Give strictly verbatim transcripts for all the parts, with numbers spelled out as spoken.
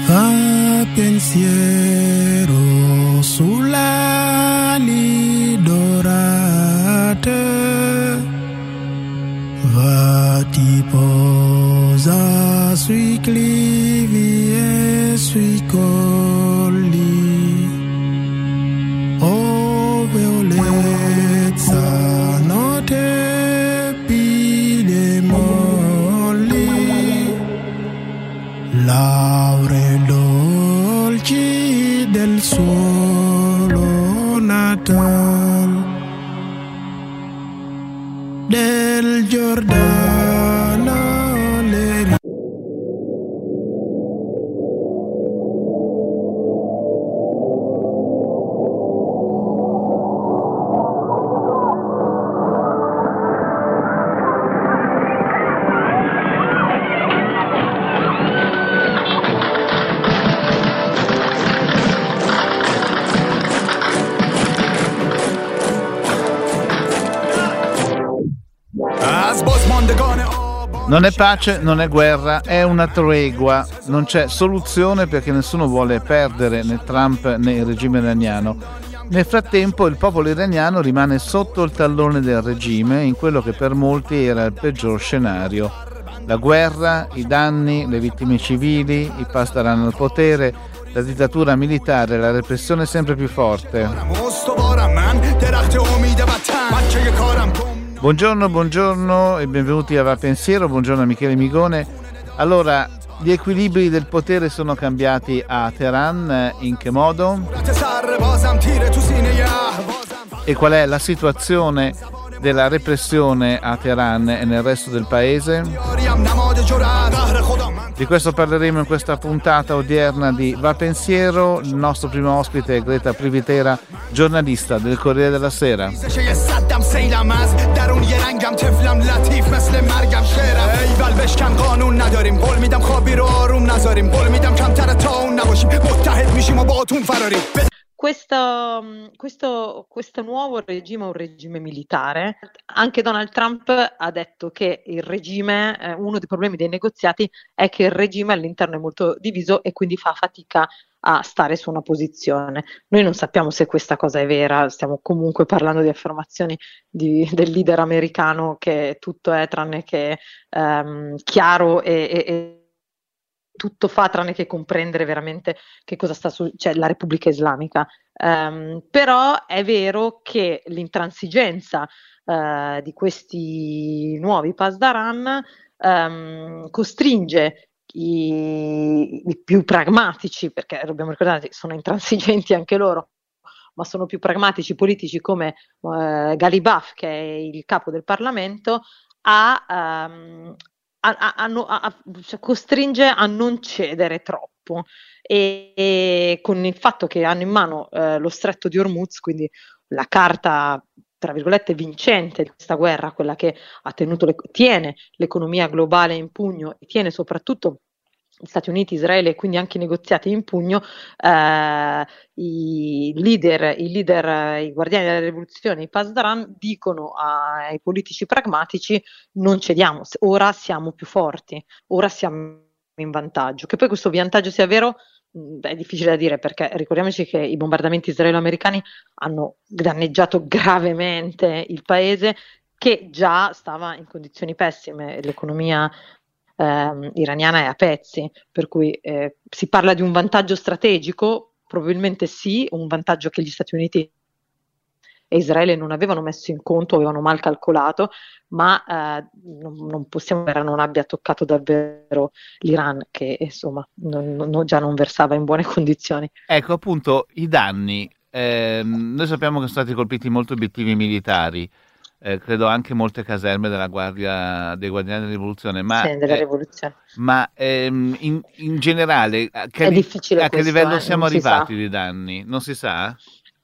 Va pensiero sulla ali dorate, va ti posa sui clivi e sui colli, o violezza notte pide molli, lauree dolci del suolo natal, del Giordano le Non è pace, non è guerra, è una tregua. Non c'è soluzione perché nessuno vuole perdere né Trump né il regime iraniano. Nel frattempo il popolo iraniano rimane sotto il tallone del regime in quello che per molti era il peggior scenario. La guerra, i danni, le vittime civili, i pasdaran al potere, la dittatura militare, la repressione sempre più forte. Buongiorno, buongiorno e benvenuti a Va Pensiero, buongiorno a Michele Migone. Allora, gli equilibri del potere sono cambiati a Teheran, in che modo? E qual è la situazione della repressione a Teheran e nel resto del paese? Di questo parleremo in questa puntata odierna di Va Pensiero. Il nostro primo ospite è Greta Privitera, giornalista del Corriere della Sera. Questo, questo, questo nuovo regime è un regime militare. Anche Donald Trump ha detto che il regime, eh, uno dei problemi dei negoziati è che il regime all'interno è molto diviso e quindi fa fatica a stare su una posizione. Noi non sappiamo se questa cosa è vera, stiamo comunque parlando di affermazioni di, del leader americano che tutto è tranne che ehm, chiaro e, e, e tutto fa tranne che comprendere veramente che cosa sta su, cioè la Repubblica Islamica. Um, però è vero che l'intransigenza uh, di questi nuovi pasdaran um, costringe i, i più pragmatici, perché dobbiamo ricordare che sono intransigenti anche loro, ma sono più pragmatici politici come uh, Ghalibaf, che è il capo del Parlamento, a um, A, a, a, a, cioè costringe a non cedere troppo e, e con il fatto che hanno in mano eh, lo stretto di Hormuz, quindi la carta tra virgolette vincente di questa guerra, quella che ha tenuto le, tiene l'economia globale in pugno e tiene soprattutto gli Stati Uniti, Israele e quindi anche i negoziati in pugno, eh, i leader, i leader, i guardiani della rivoluzione, i pasdaran, dicono ai politici pragmatici: non cediamo, ora siamo più forti, ora siamo in vantaggio. Che poi questo vantaggio sia vero mh, è difficile da dire, perché ricordiamoci che i bombardamenti israelo-americani hanno danneggiato gravemente il paese, che già stava in condizioni pessime, l'economia Eh, iraniana è a pezzi, per cui eh, si parla di un vantaggio strategico, probabilmente sì, un vantaggio che gli Stati Uniti e Israele non avevano messo in conto, avevano mal calcolato, ma eh, non, non possiamo dire che non abbia toccato davvero l'Iran, che insomma non, non, già non versava in buone condizioni. Ecco appunto i danni. Eh, noi sappiamo che sono stati colpiti molti obiettivi militari. Eh, credo anche molte caserme della guardia dei guardiani della rivoluzione, ma, sì, della eh, rivoluzione. ma ehm, in, in generale a che, è li, difficile a che questo, livello eh, siamo arrivati di danni? Non si sa?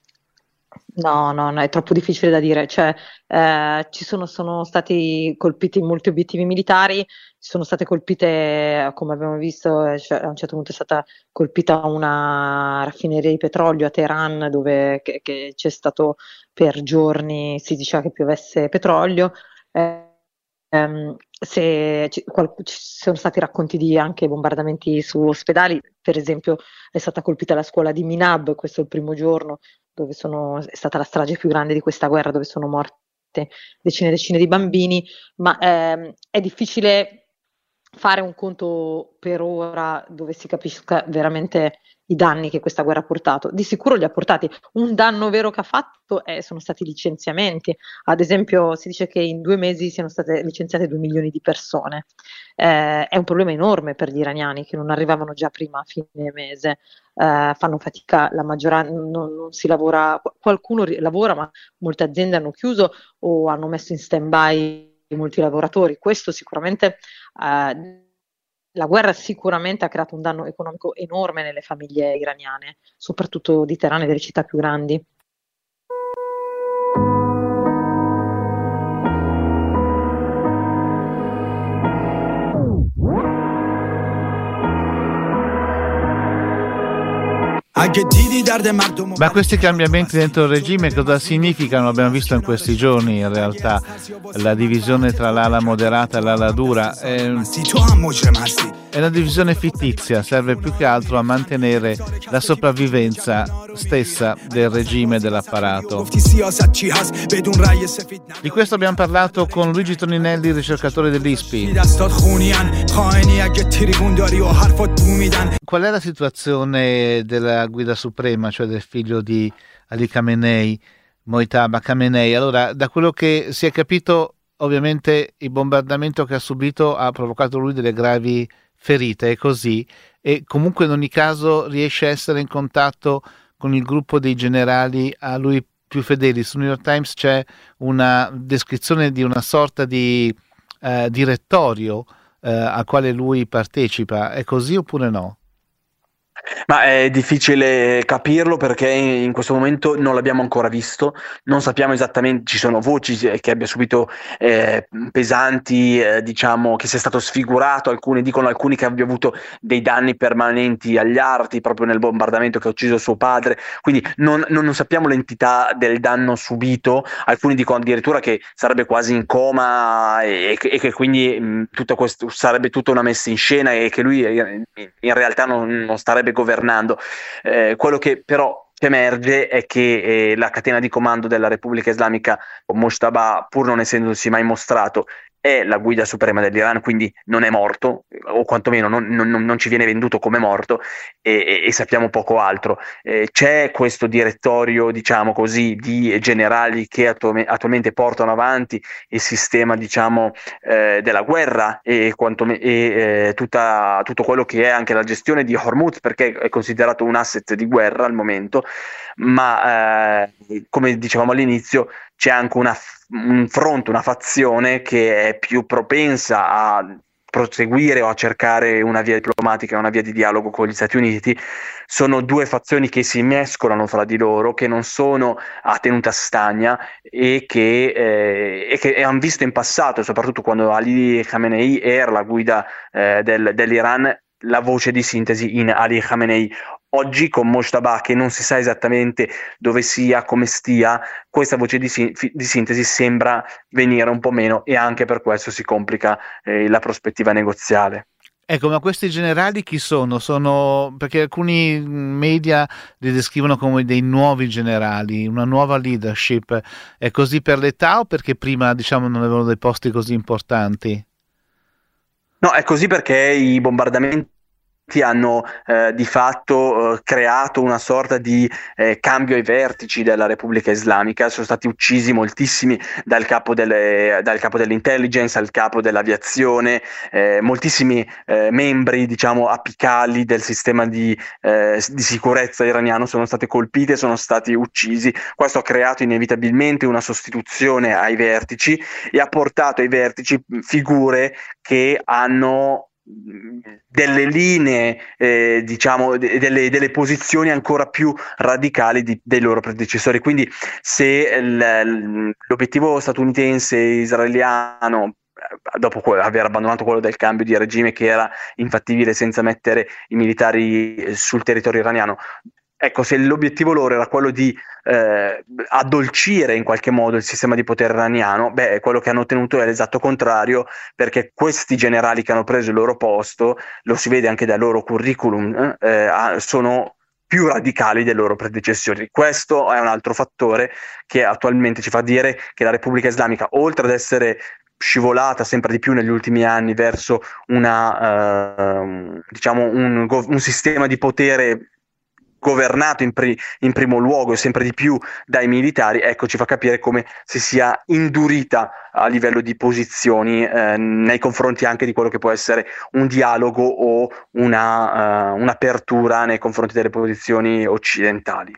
No, no, no, è troppo difficile da dire. Cioè, eh, ci sono, sono stati colpiti molti obiettivi militari, sono state colpite, come abbiamo visto, cioè, a un certo punto è stata colpita una raffineria di petrolio a Teheran, dove che, che c'è stato per giorni, si diceva che piovesse petrolio. Eh, ehm, se ci, qual, ci sono stati racconti di anche bombardamenti su ospedali, per esempio è stata colpita la scuola di Minab, questo è il primo giorno dove sono, è stata la strage più grande di questa guerra, dove sono morte decine e decine di bambini, ma ehm, è difficile fare un conto per ora dove si capisca veramente i danni che questa guerra ha portato. Di sicuro li ha portati. Un danno vero che ha fatto è, sono stati licenziamenti. Ad esempio si dice che in due mesi siano state licenziate due milioni di persone. Eh, è un problema enorme per gli iraniani che non arrivavano già prima a fine mese. Eh, fanno fatica, la maggioranza non, non si lavora, qualcuno lavora, ma molte aziende hanno chiuso o hanno messo in stand-by molti lavoratori. Questo sicuramente, eh, la guerra sicuramente ha creato un danno economico enorme nelle famiglie iraniane, soprattutto di Teheran e delle città più grandi. Ma questi cambiamenti dentro il regime cosa significano? Abbiamo visto in questi giorni in realtà la divisione tra l'ala moderata e l'ala dura. È, è una divisione fittizia, serve più che altro a mantenere la sopravvivenza stessa del regime e dell'apparato. Di questo abbiamo parlato con Luigi Toninelli, ricercatore dell'I S P I. Qual è la situazione della guida suprema, cioè del figlio di Ali Khamenei, Mojtaba Khamenei? Allora, da quello che si è capito, ovviamente il bombardamento che ha subito ha provocato lui delle gravi ferite, è così, e comunque in ogni caso riesce a essere in contatto con il gruppo dei generali a lui più fedeli. Su New York Times c'è una descrizione di una sorta di eh, direttorio eh, al quale lui partecipa. È così oppure no? Ma è difficile capirlo perché in questo momento non l'abbiamo ancora visto, non sappiamo esattamente, ci sono voci che abbia subito eh, pesanti, eh, diciamo che sia stato sfigurato, alcuni dicono alcuni che abbia avuto dei danni permanenti agli arti proprio nel bombardamento che ha ucciso suo padre, quindi non, non, non sappiamo l'entità del danno subito, alcuni dicono addirittura che sarebbe quasi in coma e, e che quindi mh, tutto questo sarebbe tutta una messa in scena e che lui in, in realtà non, non starebbe governando. Eh, quello che però emerge è che eh, la catena di comando della Repubblica Islamica, Mojtaba, pur non essendosi mai mostrato, è la guida suprema dell'Iran, quindi non è morto, o quantomeno non, non, non ci viene venduto come morto, e, e, e sappiamo poco altro. Eh, c'è questo direttorio, diciamo così, di generali che attualme, attualmente portano avanti il sistema, diciamo, eh, della guerra e, quantom- e eh, tutta, tutto quello che è anche la gestione di Hormuz, perché è considerato un asset di guerra al momento, ma eh, come dicevamo all'inizio c'è anche una, un fronte, una fazione che è più propensa a proseguire o a cercare una via diplomatica, una via di dialogo con gli Stati Uniti. Sono due fazioni che si mescolano fra di loro, che non sono a tenuta stagna e che, eh, e che hanno visto in passato, soprattutto quando Ali Khamenei era la guida eh, del, dell'Iran, la voce di sintesi in Ali Khamenei. Oggi con Mojtaba, che non si sa esattamente dove sia, come stia, questa voce di, si- di sintesi sembra venire un po' meno e anche per questo si complica eh, la prospettiva negoziale. Ecco, ma questi generali chi sono? Sono perché alcuni media li descrivono come dei nuovi generali, una nuova leadership. È così per l'età o perché prima, diciamo, non avevano dei posti così importanti? No, è così perché i bombardamenti hanno eh, di fatto eh, creato una sorta di eh, cambio ai vertici della Repubblica Islamica. Sono stati uccisi moltissimi dal capo, delle, dal capo dell'intelligence al capo dell'aviazione, eh, moltissimi eh, membri, diciamo, apicali del sistema di, eh, di sicurezza iraniano sono stati colpiti e sono stati uccisi. Questo ha creato inevitabilmente una sostituzione ai vertici e ha portato ai vertici figure che hanno delle linee, eh, diciamo, de- delle, delle posizioni ancora più radicali di, dei loro predecessori. Quindi se l- l'obiettivo statunitense e israeliano, dopo aver abbandonato quello del cambio di regime che era infattibile senza mettere i militari sul territorio iraniano, ecco, se l'obiettivo loro era quello di eh, addolcire in qualche modo il sistema di potere iraniano, beh, quello che hanno ottenuto è l'esatto contrario, perché questi generali che hanno preso il loro posto, lo si vede anche dal loro curriculum, eh, sono più radicali dei loro predecessori. Questo è un altro fattore che attualmente ci fa dire che la Repubblica Islamica, oltre ad essere scivolata sempre di più negli ultimi anni verso una, uh, diciamo un, un sistema di potere governato in, pri- in primo luogo e sempre di più dai militari, ecco, ci fa capire come si sia indurita a livello di posizioni eh, nei confronti anche di quello che può essere un dialogo o una, uh, un'apertura nei confronti delle posizioni occidentali.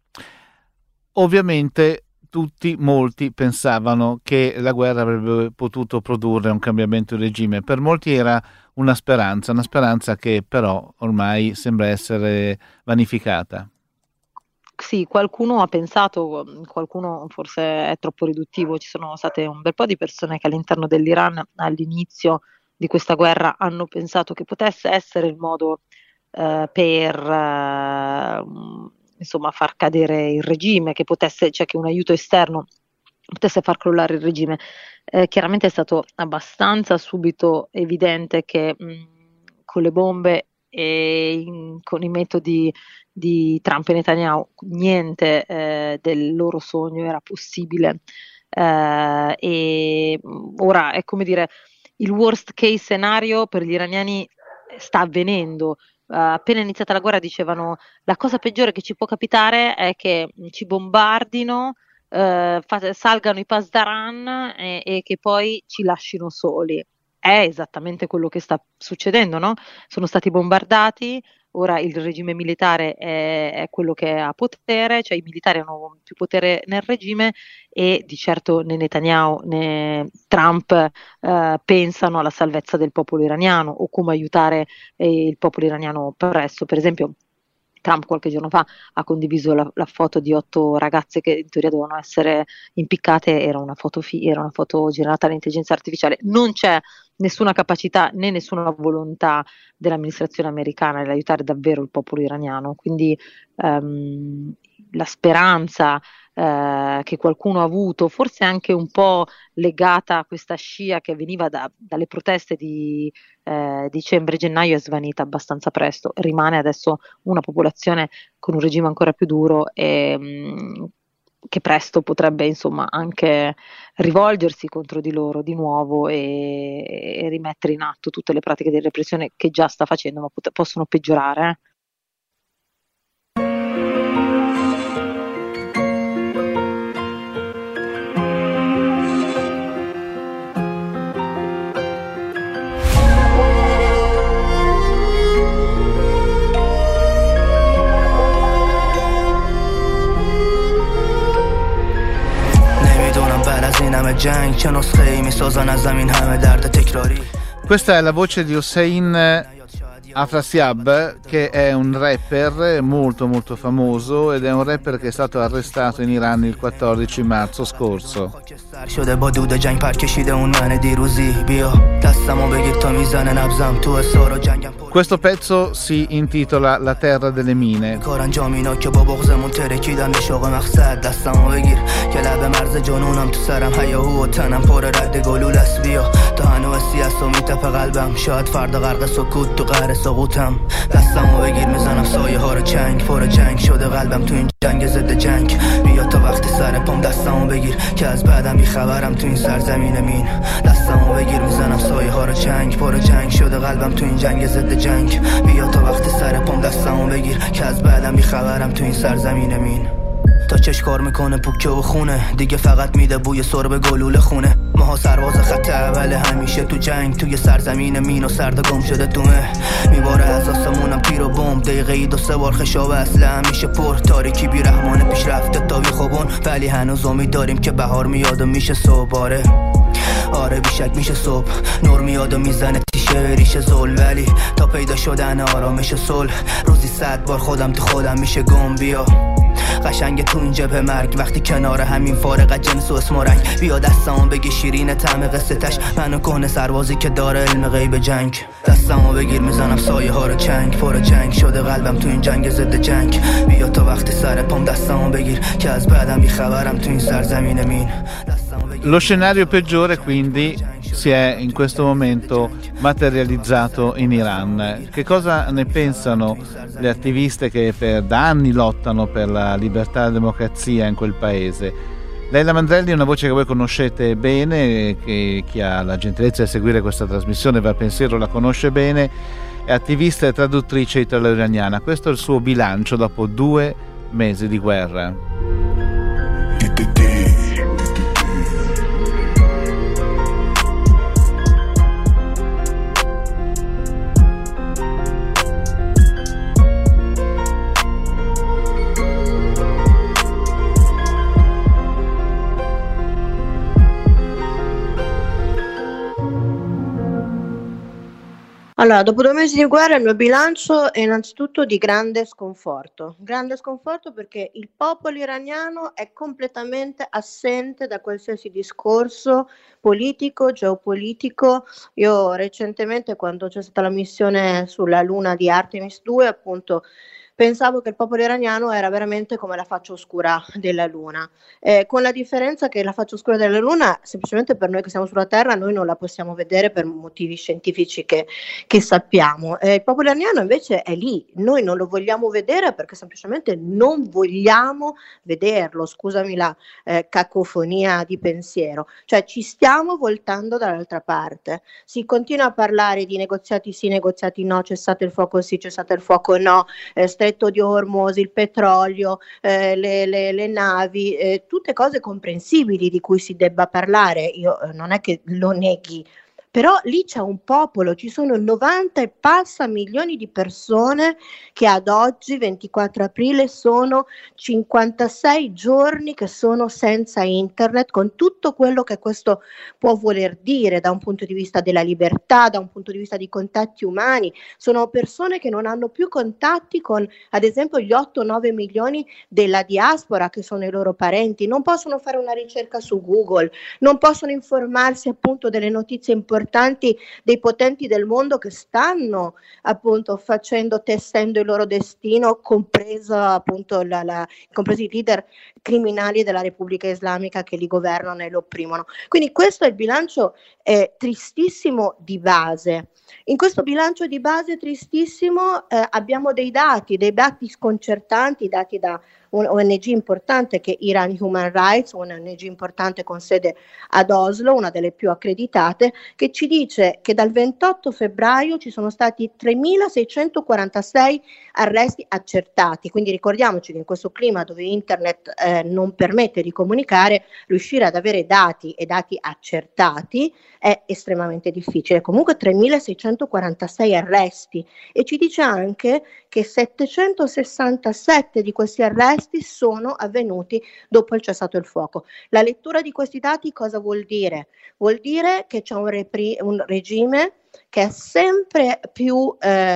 Ovviamente tutti, molti pensavano che la guerra avrebbe potuto produrre un cambiamento di regime. Per molti era una speranza, una speranza che però ormai sembra essere vanificata. Sì, qualcuno ha pensato, qualcuno forse è troppo riduttivo, ci sono state un bel po' di persone che all'interno dell'Iran all'inizio di questa guerra hanno pensato che potesse essere il modo eh, per eh, insomma far cadere il regime, che potesse, cioè che un aiuto esterno potesse far crollare il regime. Eh, chiaramente è stato abbastanza subito evidente che mh, con le bombe e in, con i metodi di Trump e Netanyahu niente eh, del loro sogno era possibile, eh, e ora è come dire il worst case scenario per gli iraniani sta avvenendo. Uh, appena iniziata la guerra dicevano la cosa peggiore che ci può capitare è che ci bombardino, Uh, fa- salgano i Pasdaran e-, e che poi ci lascino soli. È esattamente quello che sta succedendo, no? Sono stati bombardati, ora il regime militare è, è quello che ha potere, cioè i militari hanno più potere nel regime e di certo né Netanyahu né Trump uh, pensano alla salvezza del popolo iraniano o come aiutare eh, il popolo iraniano presto. Per esempio Trump qualche giorno fa ha condiviso la, la foto di otto ragazze che in teoria dovevano essere impiccate, era una foto, fi- era una foto generata dall'intelligenza artificiale. Non c'è nessuna capacità né nessuna volontà dell'amministrazione americana di aiutare davvero il popolo iraniano, quindi um, la speranza eh, che qualcuno ha avuto, forse anche un po' legata a questa scia che veniva da, dalle proteste di eh, dicembre e gennaio, è svanita abbastanza presto. Rimane adesso una popolazione con un regime ancora più duro e mh, che presto potrebbe insomma anche rivolgersi contro di loro di nuovo e, e rimettere in atto tutte le pratiche di repressione che già sta facendo, ma pot- possono peggiorare. Eh? Questa è la voce di Hossein Afrasiab, che è un rapper molto molto famoso ed è un rapper che è stato arrestato in Iran il quattordici marzo scorso. Questo pezzo si intitola La terra delle mine. سقوطم دستمو بگیر میزنم سایه ها رو چنگ پر جنگ شده قلبم تو این جنگ ضد جنگ بیا تا وقتی سر پام دستمو بگیر که از بعدم بی خبرم تو این سرزمین مین دستمو بگیر میزنم سایه ها رو چنگ پر جنگ شده قلبم تو این جنگ ضد جنگ بیا تا وقتی سر پام دستمو بگیر که از بعدم بی خبرم تو این سرزمین مین تا چش کار میکنه پوکه و خونه دیگه فقط میده بوی سرب گلوله خونه ماها سرباز خط اول همیشه تو جنگ توی سرزمین مین و سرد گم شده دومه میباره از آسمونم تیر و بمب دقیقه ای دو سه بار خشاب اصله همیشه پر تاریکی بی رحمانه پیش رفته تا بی خوبون ولی هنوز امید داریم که بهار میاد و میشه صبح باره آره بیشک میشه صبح نور میاد و میزنه تیشه ریشه زل ولی تا پیدا شدن آرامش صلح روزی صد بار خودم تو خودم میشه گم بیا قشنگ تو این جبهه مرگ وقتی کنار همین فارغ از جنس و اسم و رنگ بیا دستمو بگی شیرین طعم قصه تش منو کهنه سربازی که داره علم غیب جنگ دستمو بگیر میزنم سایه ها رو چنگ پر جنگ شده قلبم تو این جنگ ضد جنگ بیا تا وقتی سر پام دستمو بگیر که از بعدم بیخبرم تو این سرزمین مین. Lo scenario peggiore quindi si è in questo momento materializzato in Iran. Che cosa ne pensano le attiviste che per da anni lottano per la libertà e la democrazia in quel paese? Leila Mandrelli è una voce che voi conoscete bene, che chi ha la gentilezza di seguire questa trasmissione Va Pensiero la conosce bene, è attivista e traduttrice italo-iraniana. Questo è il suo bilancio dopo due mesi di guerra. Allora, dopo due mesi di guerra il mio bilancio è innanzitutto di grande sconforto. Grande sconforto perché il popolo iraniano è completamente assente da qualsiasi discorso politico, geopolitico. Io recentemente, quando c'è stata la missione sulla luna di Artemis due, appunto, pensavo che il popolo iraniano era veramente come la faccia oscura della luna, eh, con la differenza che la faccia oscura della luna, semplicemente per noi che siamo sulla Terra, noi non la possiamo vedere per motivi scientifici che, che sappiamo. Eh, il popolo iraniano invece è lì, noi non lo vogliamo vedere perché semplicemente non vogliamo vederlo, scusami la eh, cacofonia di pensiero, cioè ci stiamo voltando dall'altra parte. Si continua a parlare di negoziati sì, negoziati no, cessate il fuoco sì, cessate il fuoco no, eh, Stretto di Hormuz, il petrolio, eh, le, le, le navi, eh, tutte cose comprensibili di cui si debba parlare, io eh, non è che lo neghi, però lì c'è un popolo, ci sono novanta e passa milioni di persone che ad oggi, ventiquattro aprile, sono cinquantasei giorni che sono senza internet, con tutto quello che questo può voler dire da un punto di vista della libertà, da un punto di vista di contatti umani. Sono persone che non hanno più contatti con, ad esempio, gli otto nove milioni della diaspora che sono i loro parenti, non possono fare una ricerca su Google, non possono informarsi appunto delle notizie importanti importanti dei potenti del mondo che stanno appunto facendo, tessendo il loro destino, compreso appunto la, la, compresi i leader criminali della Repubblica Islamica che li governano e lo opprimono. Quindi questo è il bilancio eh, tristissimo di base. In questo bilancio di base tristissimo eh, abbiamo dei dati, dei dati sconcertanti, dati da un'O N G importante che è Iran Human Rights, un'O N G importante con sede ad Oslo, una delle più accreditate, che ci dice che dal ventotto febbraio ci sono stati tremilaseicentoquarantasei arresti accertati, quindi ricordiamoci che in questo clima dove internet eh, non permette di comunicare, riuscire ad avere dati e dati accertati è estremamente difficile. Comunque tremilaseicentoquarantasei arresti, e ci dice anche che settecentosessantasette di questi arresti sono avvenuti dopo il cessato il fuoco. La lettura di questi dati cosa vuol dire? Vuol dire che c'è un, repri- un regime che è sempre più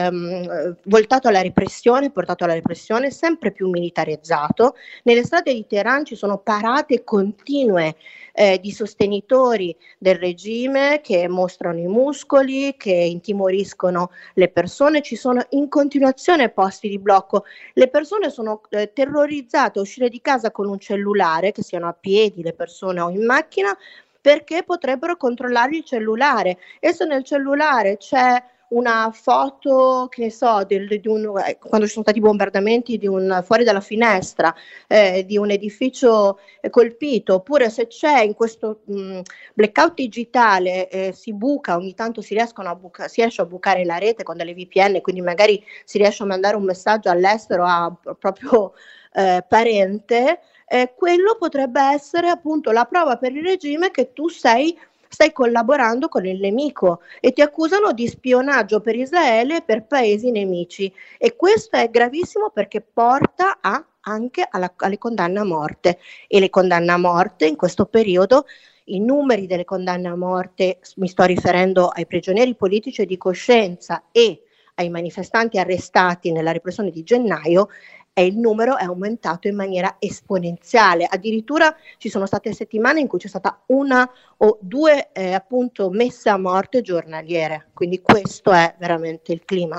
ehm, voltato alla repressione, portato alla repressione, sempre più militarizzato. Nelle strade di Teheran ci sono parate continue eh, di sostenitori del regime che mostrano i muscoli, che intimoriscono le persone, ci sono in continuazione posti di blocco. Le persone sono eh, terrorizzate a uscire di casa con un cellulare, che siano a piedi le persone o in macchina, perché potrebbero controllare il cellulare, e se nel cellulare c'è una foto, che ne so, del, di un, eh, quando ci sono stati bombardamenti di un, fuori dalla finestra eh, di un edificio eh, colpito, oppure se c'è in questo mh, blackout digitale eh, si buca, ogni tanto si riescono a buca, si riesce a bucare la rete con delle V P N, quindi magari si riesce a mandare un messaggio all'estero a proprio eh, parente. Eh, quello potrebbe essere appunto la prova per il regime che tu sei, stai collaborando con il nemico, e ti accusano di spionaggio per Israele e per paesi nemici, e questo è gravissimo perché porta a, anche alla, alle condanne a morte, e le condanne a morte in questo periodo, i numeri delle condanne a morte, mi sto riferendo ai prigionieri politici di coscienza e ai manifestanti arrestati nella repressione di gennaio, e il numero è aumentato in maniera esponenziale. Addirittura ci sono state settimane in cui c'è stata una o due eh, appunto messe a morte giornaliere, quindi questo è veramente il clima.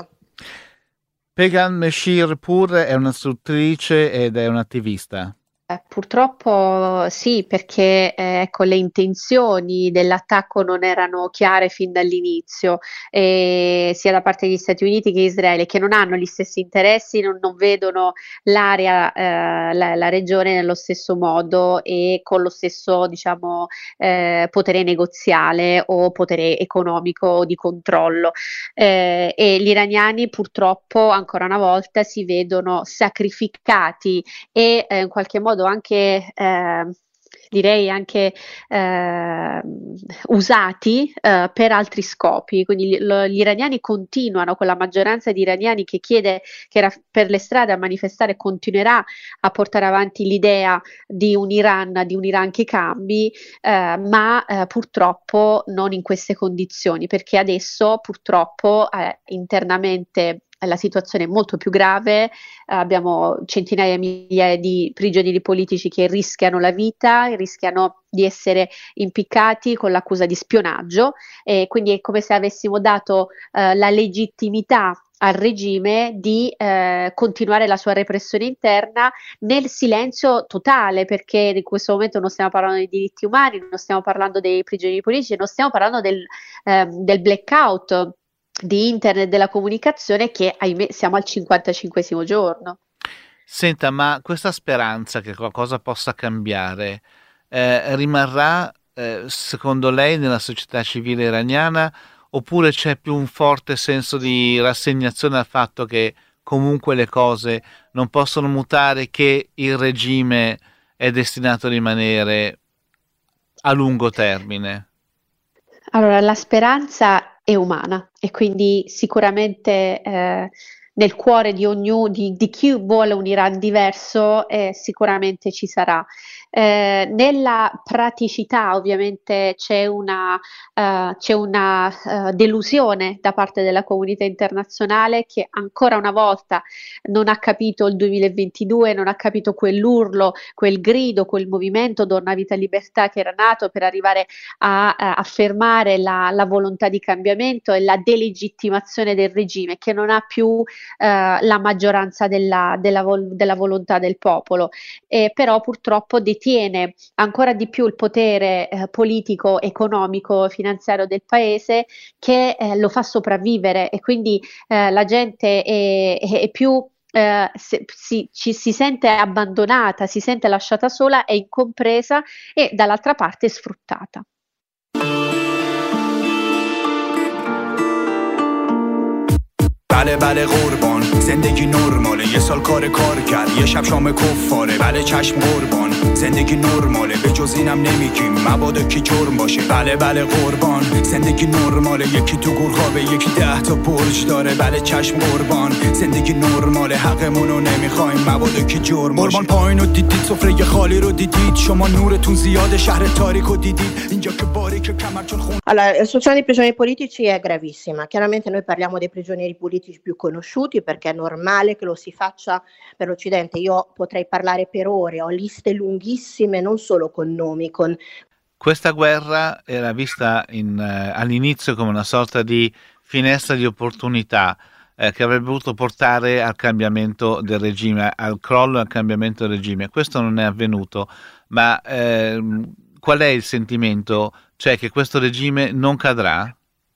Pegam Meshirpour è una scrittrice ed è un'attivista. Eh, purtroppo sì, perché eh, ecco, le intenzioni dell'attacco non erano chiare fin dall'inizio, eh, sia da parte degli Stati Uniti che Israele, che non hanno gli stessi interessi, non, non vedono l'area, eh, la, la regione nello stesso modo e con lo stesso, diciamo, eh, potere negoziale o potere economico o di controllo. Eh, e gli iraniani purtroppo ancora una volta si vedono sacrificati e eh, in qualche modo anche eh, direi anche eh, usati eh, per altri scopi. Quindi gli, lo, gli iraniani continuano, quella maggioranza di iraniani che chiede, che era per le strade a manifestare, continuerà a portare avanti l'idea di un Iran, di un Iran che cambi, eh, ma eh, purtroppo non in queste condizioni, perché adesso purtroppo eh, internamente la situazione è molto più grave, eh, abbiamo centinaia di migliaia di prigionieri politici che rischiano la vita, rischiano di essere impiccati con l'accusa di spionaggio, e quindi è come se avessimo dato eh, la legittimità al regime di eh, continuare la sua repressione interna nel silenzio totale, perché in questo momento non stiamo parlando dei diritti umani, non stiamo parlando dei prigionieri politici, non stiamo parlando del, eh, del blackout di internet, della comunicazione, che ahimè siamo al cinquantacinquesimo giorno. Senta, ma questa speranza che qualcosa possa cambiare eh, rimarrà eh, secondo lei nella società civile iraniana, oppure c'è più un forte senso di rassegnazione al fatto che comunque le cose non possono mutare, che il regime è destinato a rimanere a lungo termine? Allora, la speranza è umana e quindi sicuramente eh, nel cuore di ognuno, di, di chi vuole un Iran diverso, eh, sicuramente ci sarà. Eh, nella praticità ovviamente c'è una, uh, c'è una uh, delusione da parte della comunità internazionale, che ancora una volta non ha capito il duemilaventidue, non ha capito quell'urlo, quel grido, quel movimento Donna Vita Libertà che era nato per arrivare a, a affermare la, la volontà di cambiamento e la delegittimazione del regime, che non ha più Uh, la maggioranza della, della, vol- della volontà del popolo, eh, però purtroppo detiene ancora di più il potere eh, politico, economico, finanziario del paese, che eh, lo fa sopravvivere, e quindi eh, la gente è, è, è più eh, se, si, ci, si sente abbandonata, si sente lasciata sola, è incompresa e dall'altra parte sfruttata. بله بله قربان زندگی نرماله یه سال کار کار کرد یه شب شام کفاره بله چشم قربان زندگی نرماله به جز اینم نمیگیم مبادا کی جرم باشه بله بله قربان زندگی نرماله یکی تو گورخوابه یکی ده تا برج داره بله چشم قربان زندگی نرماله حقمونو نمیخوایم مبادا کی جرم باشه قربان پایینو دیدید سفره خالی رو دیدید شما نورتون زیاده شهر تاریکو دیدید اینجا که باریکه کمر چون خون. Allora, la situazione dei prigionieri politici è gravissima. Chiaramente noi parliamo dei prigionieri politici più conosciuti, perché è normale che lo si faccia per l'Occidente. Io potrei parlare per ore, ho liste lunghissime, non solo con nomi, con... Questa guerra era vista in, eh, all'inizio come una sorta di finestra di opportunità eh, che avrebbe potuto portare al cambiamento del regime, al crollo e al cambiamento del regime. Questo non è avvenuto, ma eh, qual è il sentimento? Cioè che questo regime non cadrà?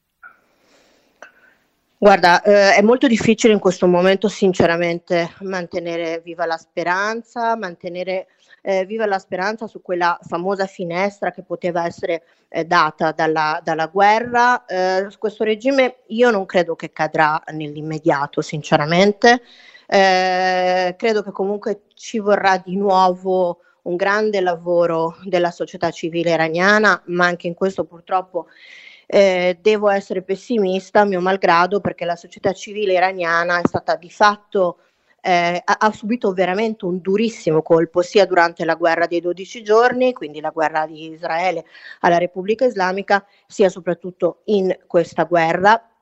Guarda, eh, è molto difficile in questo momento sinceramente mantenere viva la speranza, mantenere eh, viva la speranza su quella famosa finestra che poteva essere eh, data dalla, dalla guerra. Eh, questo regime io non credo che cadrà nell'immediato, sinceramente. Eh, credo che comunque ci vorrà di nuovo un grande lavoro della società civile iraniana, ma anche in questo purtroppo Eh, devo essere pessimista, mio malgrado, perché la società civile iraniana è stata di fatto, eh, ha, ha subito veramente un durissimo colpo, sia durante la guerra dei dodici giorni, quindi la guerra di Israele alla Repubblica Islamica, sia soprattutto in questa guerra,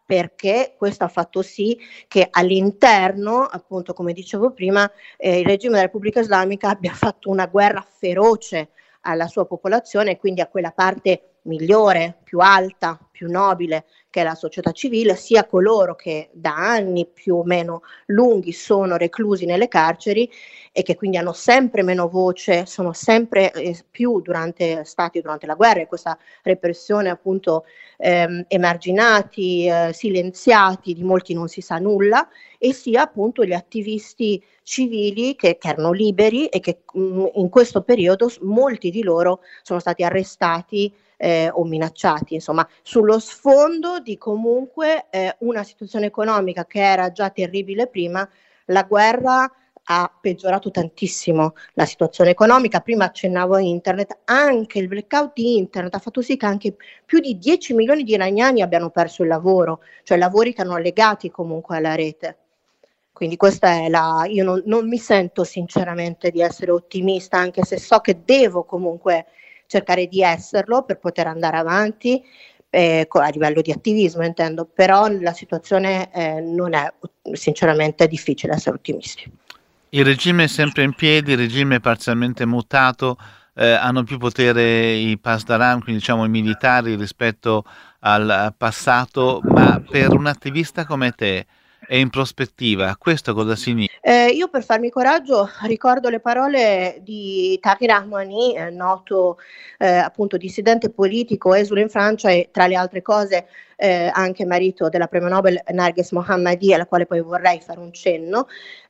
perché questo ha fatto sì che all'interno, appunto come dicevo prima, eh, il regime della Repubblica Islamica abbia fatto una guerra feroce alla sua popolazione e quindi a quella parte migliore, più alta, più nobile che è la società civile, sia coloro che da anni più o meno lunghi sono reclusi nelle carceri e che quindi hanno sempre meno voce, sono sempre eh, più durante, stati durante la guerra e questa repressione appunto ehm, emarginati, eh, silenziati, di molti non si sa nulla, e sia appunto gli attivisti civili che, che erano liberi e che mh, in questo periodo molti di loro sono stati arrestati eh, o minacciati, insomma, sullo sfondo di comunque eh, una situazione economica che era già terribile prima. La guerra ha peggiorato tantissimo la situazione economica. Prima accennavo a internet, anche il blackout di internet ha fatto sì che anche più di dieci milioni di iraniani abbiano perso il lavoro, cioè lavori che erano legati comunque alla rete. Quindi questa è la, io non, non mi sento sinceramente di essere ottimista, anche se so che devo comunque cercare di esserlo per poter andare avanti, eh, a livello di attivismo intendo, però la situazione eh, non è sinceramente difficile essere ottimisti. Il regime è sempre in piedi, il regime è parzialmente mutato, eh, hanno più potere i Pasdaran, quindi diciamo i militari rispetto al passato, ma per un attivista come te e in prospettiva, questo cosa significa? Eh, io per farmi coraggio ricordo le parole di Taghi Rahmani, eh, noto eh, appunto dissidente politico, esule in Francia e tra le altre cose eh, anche marito della premio Nobel Narges Mohammadi, alla quale poi vorrei fare un cenno.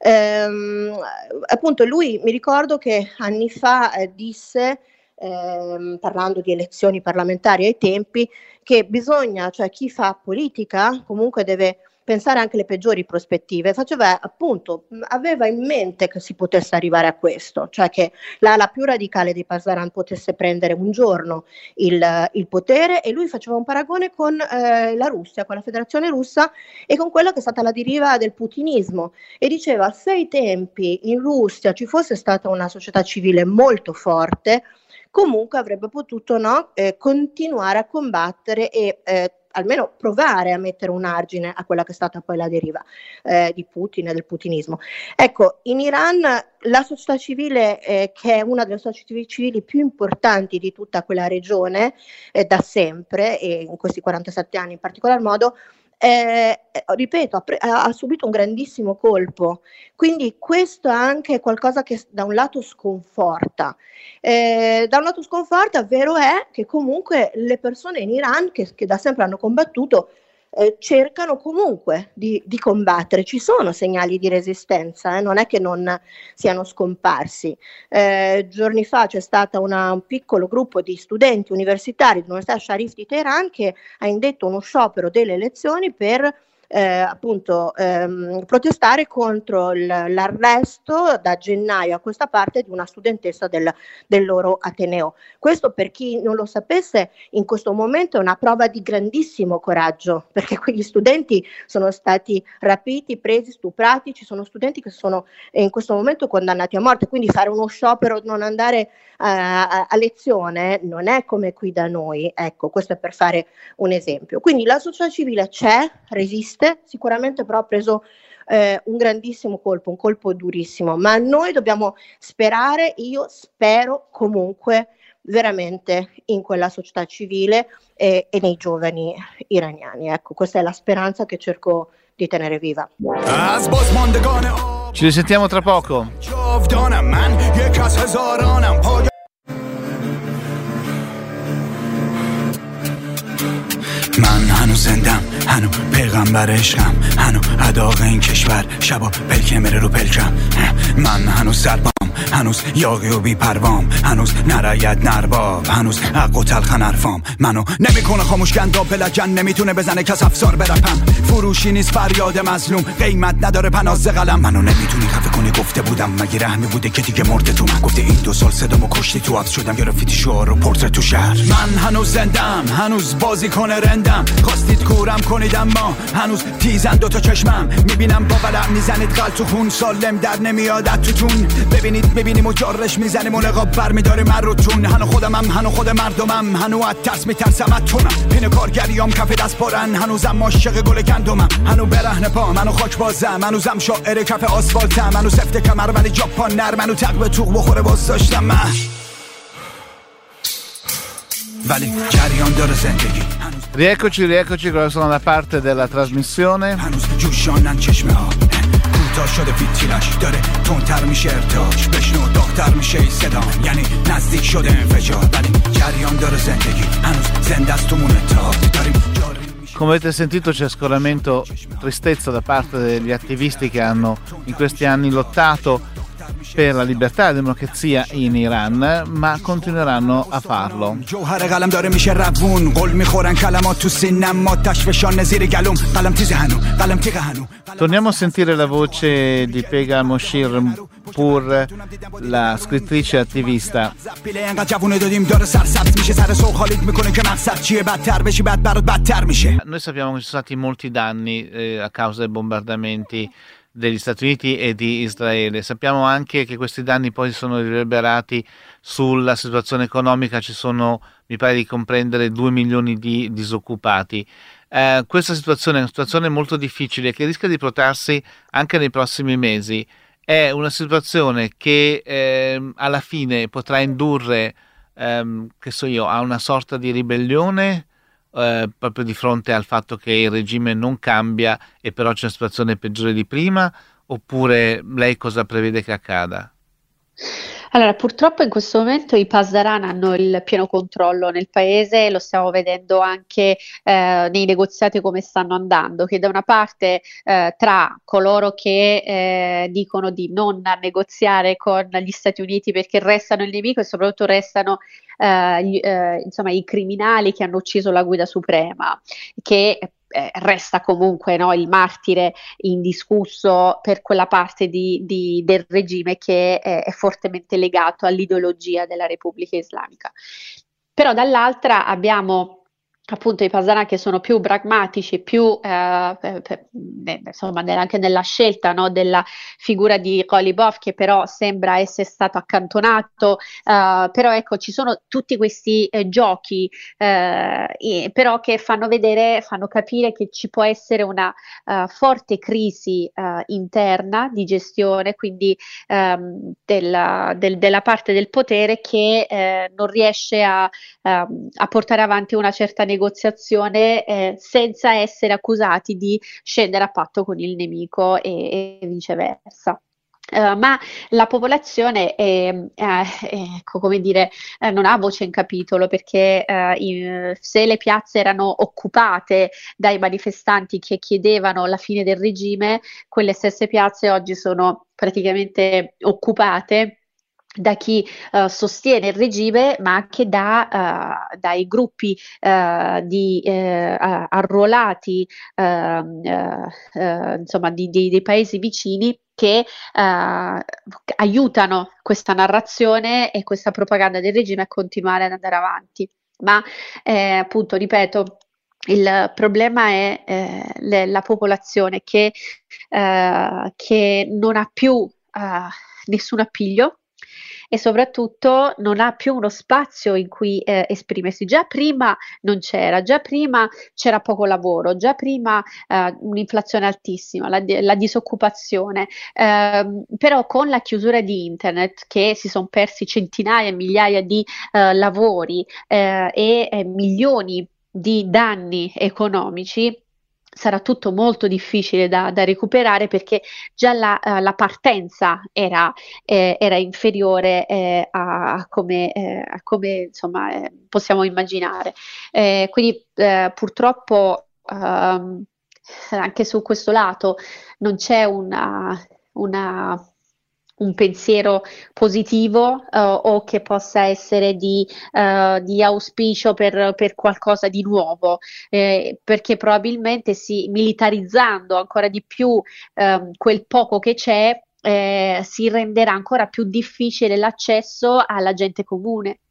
Ehm, appunto lui, mi ricordo che anni fa eh, disse, ehm, parlando di elezioni parlamentari ai tempi, che bisogna, cioè chi fa politica comunque deve pensare anche alle peggiori prospettive. Faceva appunto, aveva in mente che si potesse arrivare a questo, cioè che l'ala più radicale dei Pasdaran potesse prendere un giorno il, il potere, e lui faceva un paragone con eh, la Russia, con la Federazione Russa e con quella che è stata la deriva del putinismo, e diceva: se ai tempi in Russia ci fosse stata una società civile molto forte, comunque avrebbe potuto no, eh, continuare a combattere e eh, almeno provare a mettere un argine a quella che è stata poi la deriva eh, di Putin e del putinismo. Ecco, in Iran la società civile, eh, che è una delle società civili più importanti di tutta quella regione eh, da sempre, e in questi quarantasette anni in particolar modo, Eh, ripeto, ha, pre- ha subito un grandissimo colpo, quindi questo è anche qualcosa che da un lato sconforta. Eh, da un lato sconforta, vero è che comunque le persone in Iran che, che da sempre hanno combattuto eh, cercano comunque di, di combattere, ci sono segnali di resistenza, eh, non è che non siano scomparsi. Eh, giorni fa c'è stato una, un piccolo gruppo di studenti universitari dell'Università Sharif di Teheran che ha indetto uno sciopero delle elezioni per Eh, appunto ehm, protestare contro il, l'arresto da gennaio a questa parte di una studentessa del, del loro Ateneo. Questo, per chi non lo sapesse, in questo momento è una prova di grandissimo coraggio, perché quegli studenti sono stati rapiti, presi, stuprati, ci sono studenti che sono eh, in questo momento condannati a morte, quindi fare uno sciopero, non andare a, a, a lezione non è come qui da noi, ecco, questo è per fare un esempio. Quindi la società civile c'è, resiste, sicuramente però ha preso eh, un grandissimo colpo, un colpo durissimo, ma noi dobbiamo sperare, io spero comunque veramente in quella società civile e, e nei giovani iraniani, ecco, questa è la speranza che cerco di tenere viva. Ci risentiamo tra poco. من هنوز زندم، هنو پیغمبر عشقم، هنو اداغ این کشور، شبا پلکه میره رو پلکم. من هنوز سربام، هنوز یاقی و بی پروام، هنوز نرایت نرباب، هنوز حق و تلخن حرفام. منو نمیکنه خاموش گندا پلجن، نمیتونه بزنه کس افسار برپم. فروشی نیست فریاد مظلوم، قیمت نداره پناز قلم. منو نمیتونی خفه کنی، گفته بودم مگه رحمی بوده که دیگه مرده تو من. گفته این دو سال صدامو کشتی تو حبس شدم، گرافیتی شعار و پورتر تو شهر. من هنوز زندم، هنوز بازی کنه رندم. خواستید کورم کنید اما هنوز تیزن دوتا چشمم. میبینم با ولع میزنید قلب تو خون، سالم در نمیاد توتون. ببینید میبینیم و جارش میزنیم و نقاب بر میداریم من رو تون هنو خودمم هنو خود مردمم هنو از ترس میترسم از تونم پین کارگریام کف دست پرن هنوزم عاشق گل گندمم هنو برهنه پا منو خاک بازم هنوزم شاعر کف آسفالتم هنو سفت کمر ولی ژاپن نر منو تق به توق بخوره باز داشتم من ولی جریان داره زندگی Rieccoci, rieccoci con la seconda parte della trasmissione. هنوز جوشانن چشمه ها کوتاه شده فیتیلش داره تندتر میشه ارتاش بشنو داغ‌تر میشه ای صدا یعنی نزدیک شده انفجار ولی جریان داره زندگی هنوز زنده است تو مونه تا داریم Come avete sentito c'è scoramento, tristezza da parte degli attivisti che hanno in questi anni lottato per la libertà e la democrazia in Iran, ma continueranno a farlo. جوهر قلم داره میشه روون قول میخورن کلمات تو سینم ما تشویشان زیر گلوم قلم تیز هنو قلم تیغ هنو Torniamo a sentire la voce di Pegah Moshe Pur, la scrittrice attivista. انقدر جوونه دادیم داره سرسبز میشه سر سوق حالیت میکنه که مقصد چیه بدتر بشی بعد برات بدتر میشه. Noi sappiamo che ci sono stati molti danni eh, a causa dei bombardamenti degli Stati Uniti e di Israele. Sappiamo anche che questi danni poi sono riverberati sulla situazione economica, ci sono, mi pare di comprendere, due milioni di disoccupati. Eh, questa situazione è una situazione molto difficile che rischia di protrarsi anche nei prossimi mesi. È una situazione che eh, alla fine potrà indurre, ehm, che so io, a una sorta di ribellione, Eh, proprio di fronte al fatto che il regime non cambia e però c'è una situazione peggiore di prima, oppure lei cosa prevede che accada? Allora, purtroppo in questo momento i Pasdaran hanno il pieno controllo nel paese, lo stiamo vedendo anche eh, nei negoziati come stanno andando, che da una parte eh, tra coloro che eh, dicono di non negoziare con gli Stati Uniti perché restano il nemico e soprattutto restano eh, gli, eh, insomma, i criminali che hanno ucciso la guida suprema, che Eh, resta comunque, no, il martire indiscusso per quella parte di, di, del regime che è, è fortemente legato all'ideologia della Repubblica Islamica. Però dall'altra abbiamo appunto i Pasdaran che sono più pragmatici, più eh, per, insomma anche nella scelta, no, della figura di Golibov, che però sembra essere stato accantonato, eh, però ecco ci sono tutti questi eh, giochi eh, e, però che fanno vedere, fanno capire che ci può essere una uh, forte crisi uh, interna di gestione, quindi um, della, del, della parte del potere che eh, non riesce a, um, a portare avanti una certa negoziazione negoziazione eh, senza essere accusati di scendere a patto con il nemico e, e viceversa. Uh, ma la popolazione è, è, è, come dire, eh, non ha voce in capitolo perché uh, in, se le piazze erano occupate dai manifestanti che chiedevano la fine del regime, quelle stesse piazze oggi sono praticamente occupate da chi uh, sostiene il regime, ma anche da, uh, dai gruppi uh, di uh, arruolati uh, uh, uh, insomma di, di, dei paesi vicini che uh, aiutano questa narrazione e questa propaganda del regime a continuare ad andare avanti. Ma eh, appunto, ripeto, il problema è eh, le, la popolazione che, uh, che non ha più uh, nessun appiglio e soprattutto non ha più uno spazio in cui eh, esprimersi. Già prima non c'era, già prima c'era poco lavoro, già prima eh, un'inflazione altissima, la, la disoccupazione, eh, però con la chiusura di internet che si sono persi centinaia e migliaia di eh, lavori eh, e eh, milioni di danni economici, sarà tutto molto difficile da, da recuperare perché già la, uh, la partenza era, eh, era inferiore eh, a, a come, eh, a come insomma, eh, possiamo immaginare. Eh, quindi eh, purtroppo uh, anche su questo lato non c'è una, una un pensiero positivo uh, o che possa essere di, uh, di auspicio per, per qualcosa di nuovo, eh, perché probabilmente si, militarizzando ancora di più um, quel poco che c'è, eh, si renderà ancora più difficile l'accesso alla gente comune.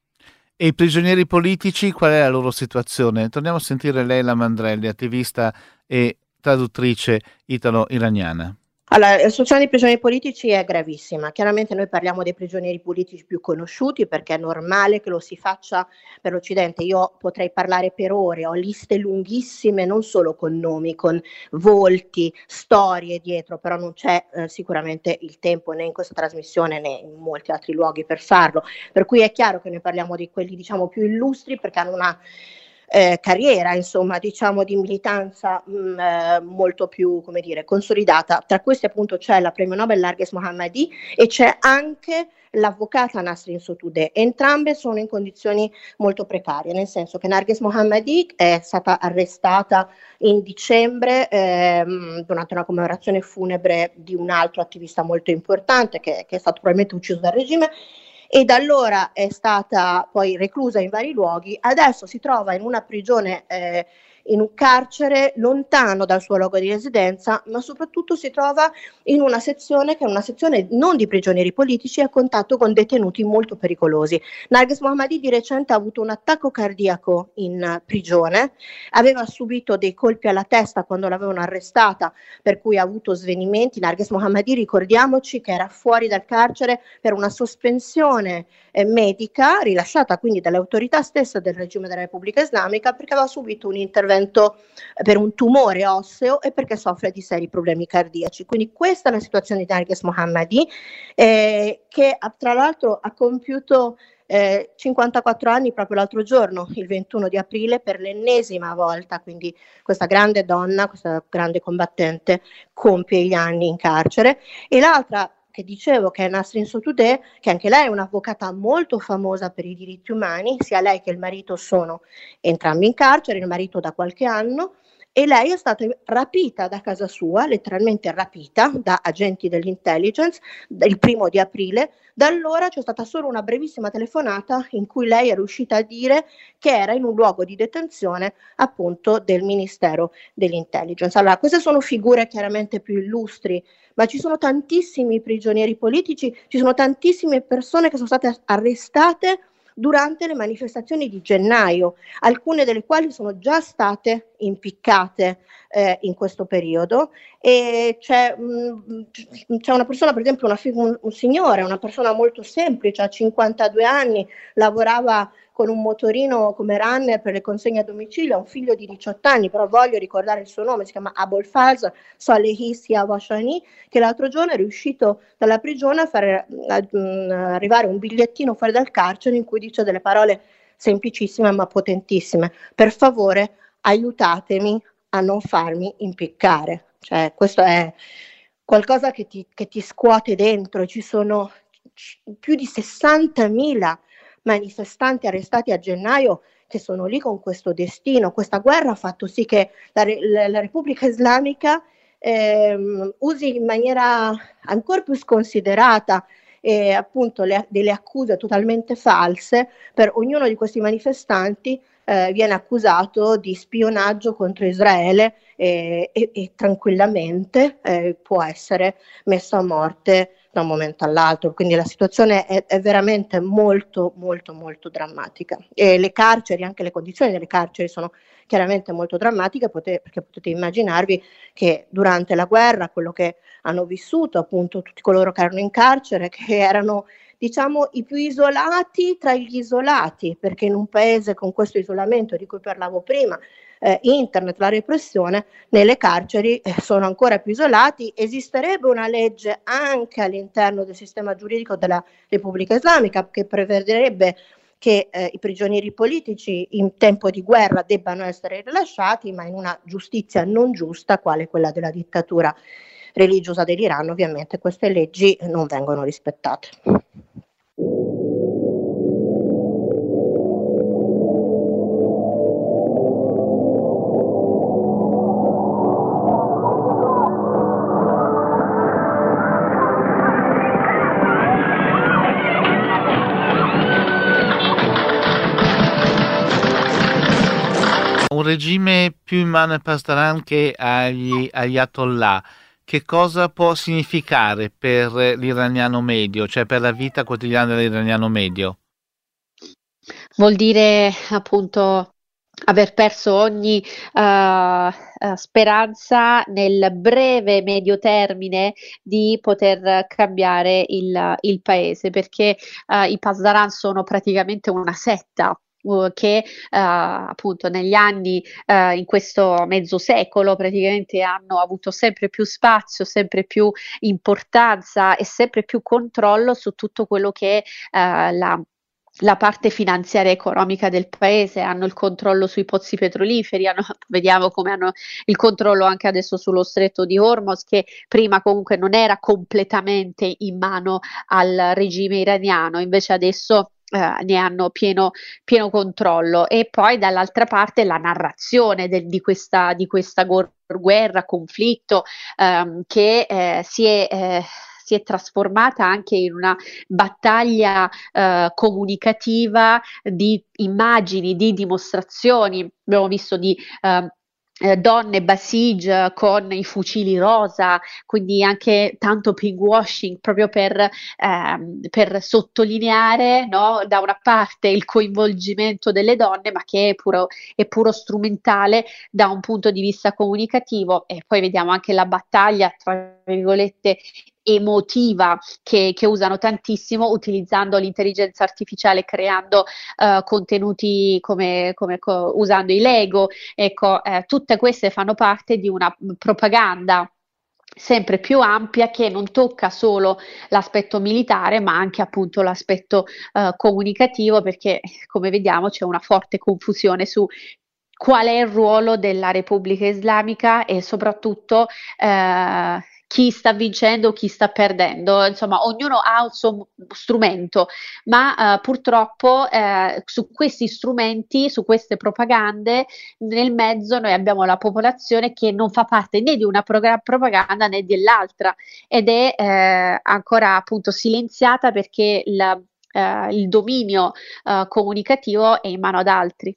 E i prigionieri politici, qual è la loro situazione? Torniamo a sentire Leila Mandrelli, attivista e traduttrice italo-iraniana. Allora, la situazione dei prigionieri politici è gravissima. Chiaramente noi parliamo dei prigionieri politici più conosciuti perché è normale che lo si faccia per l'Occidente. Io potrei parlare per ore, ho liste lunghissime, non solo con nomi, con volti, storie dietro, però non c'è eh, sicuramente il tempo né in questa trasmissione né in molti altri luoghi per farlo. Per cui è chiaro che noi parliamo di quelli, diciamo, più illustri perché hanno una Eh, carriera, insomma, diciamo di militanza mh, eh, molto più, come dire, consolidata. Tra questi appunto c'è la premio Nobel Narges Mohammadi e c'è anche l'avvocata Nasrin Sotoudeh. Entrambe sono in condizioni molto precarie, nel senso che Narges Mohammadi è stata arrestata in dicembre ehm, durante una commemorazione funebre di un altro attivista molto importante che, che è stato probabilmente ucciso dal regime, e da allora è stata poi reclusa in vari luoghi. Adesso si trova in una prigione, eh, in un carcere lontano dal suo luogo di residenza, ma soprattutto si trova in una sezione che è una sezione non di prigionieri politici, a contatto con detenuti molto pericolosi. Narges Mohammadi di recente ha avuto un attacco cardiaco in prigione, aveva subito dei colpi alla testa quando l'avevano arrestata, per cui ha avuto svenimenti. Narges Mohammadi, ricordiamoci che era fuori dal carcere per una sospensione eh, medica rilasciata quindi dalle autorità stesse del regime della Repubblica Islamica, perché aveva subito un intervento per un tumore osseo e perché soffre di seri problemi cardiaci. Quindi questa è la situazione di Narges Mohammadi, eh, che tra l'altro ha compiuto eh, cinquantaquattro anni proprio l'altro giorno, il ventuno di aprile, per l'ennesima volta. Quindi questa grande donna, questa grande combattente compie gli anni in carcere. E l'altra che dicevo, che è Nasrin Sotoudeh, che anche lei è un'avvocata molto famosa per i diritti umani, sia lei che il marito sono entrambi in carcere, il marito da qualche anno, e lei è stata rapita da casa sua, letteralmente rapita da agenti dell'intelligence il primo di aprile. Da allora c'è stata solo una brevissima telefonata in cui lei è riuscita a dire che era in un luogo di detenzione appunto del Ministero dell'Intelligence. Allora, queste sono figure chiaramente più illustri, ma ci sono tantissimi prigionieri politici, ci sono tantissime persone che sono state arrestate durante le manifestazioni di gennaio, alcune delle quali sono già state impiccate eh, in questo periodo. E c'è, mh, c'è una persona, per esempio una, un, un signore, una persona molto semplice, ha cinquantadue anni, lavorava con un motorino come runner per le consegne a domicilio, ha un figlio di diciotto anni, però voglio ricordare il suo nome, si chiama Abolfaz Salehi Siawashani, che l'altro giorno è riuscito dalla prigione a fare a, mh, arrivare un bigliettino fuori dal carcere in cui dice delle parole semplicissime ma potentissime: per favore aiutatemi a non farmi impiccare. Cioè, questo è qualcosa che ti, che ti scuote dentro. Ci sono più di sessantamila manifestanti arrestati a gennaio che sono lì con questo destino. Questa guerra ha fatto sì che la, la, la Repubblica Islamica ehm, usi in maniera ancora più sconsiderata eh, appunto le, delle accuse totalmente false. Per ognuno di questi manifestanti eh, viene accusato di spionaggio contro Israele eh, e, e tranquillamente eh, può essere messo a morte da un momento all'altro. Quindi la situazione è, è veramente molto molto molto drammatica, e le carceri, anche le condizioni delle carceri sono chiaramente molto drammatiche, potete, perché potete immaginarvi che durante la guerra quello che hanno vissuto appunto tutti coloro che erano in carcere, che erano diciamo i più isolati tra gli isolati, perché in un paese con questo isolamento di cui parlavo prima, eh, internet, la repressione, nelle carceri eh, sono ancora più isolati. Esisterebbe una legge anche all'interno del sistema giuridico della Repubblica Islamica che prevederebbe che eh, i prigionieri politici in tempo di guerra debbano essere rilasciati, ma in una giustizia non giusta, quale quella della dittatura religiosa dell'Iran. Ovviamente queste leggi non vengono rispettate. Un regime più in mano ai Pasdaran che agli ayatollah, che cosa può significare per l'iraniano medio, cioè per la vita quotidiana dell'iraniano medio? Vuol dire appunto aver perso ogni uh, uh, speranza nel breve medio termine di poter cambiare il, il paese, perché uh, i Pasdaran sono praticamente una setta uh, che uh, appunto negli anni, uh, in questo mezzo secolo, praticamente hanno avuto sempre più spazio, sempre più importanza e sempre più controllo su tutto quello che è uh, la la parte finanziaria e economica del paese, hanno il controllo sui pozzi petroliferi, hanno, vediamo come hanno il controllo anche adesso sullo stretto di Hormuz, che prima comunque non era completamente in mano al regime iraniano, invece adesso eh, ne hanno pieno, pieno controllo. E poi dall'altra parte la narrazione del, di questa, di questa guerra, conflitto ehm, che eh, si è... Eh, si è trasformata anche in una battaglia eh, comunicativa di immagini, di dimostrazioni. Abbiamo visto di eh, eh, donne Basij con i fucili rosa, quindi anche tanto pinkwashing proprio per, ehm, per sottolineare, no, da una parte il coinvolgimento delle donne, ma che è puro, è puro strumentale da un punto di vista comunicativo. E poi vediamo anche la battaglia, tra virgolette, emotiva che, che usano tantissimo, utilizzando l'intelligenza artificiale, creando uh, contenuti come, come co- usando i Lego. Ecco, eh, tutte queste fanno parte di una propaganda sempre più ampia che non tocca solo l'aspetto militare, ma anche appunto l'aspetto uh, comunicativo, perché come vediamo c'è una forte confusione su qual è il ruolo della Repubblica Islamica e soprattutto eh, chi sta vincendo, chi sta perdendo. Insomma, ognuno ha il suo strumento, ma eh, purtroppo eh, su questi strumenti, su queste propagande, nel mezzo noi abbiamo la popolazione che non fa parte né di una prog- propaganda né dell'altra, ed è eh, ancora appunto silenziata perché il, eh, il dominio eh, comunicativo è in mano ad altri.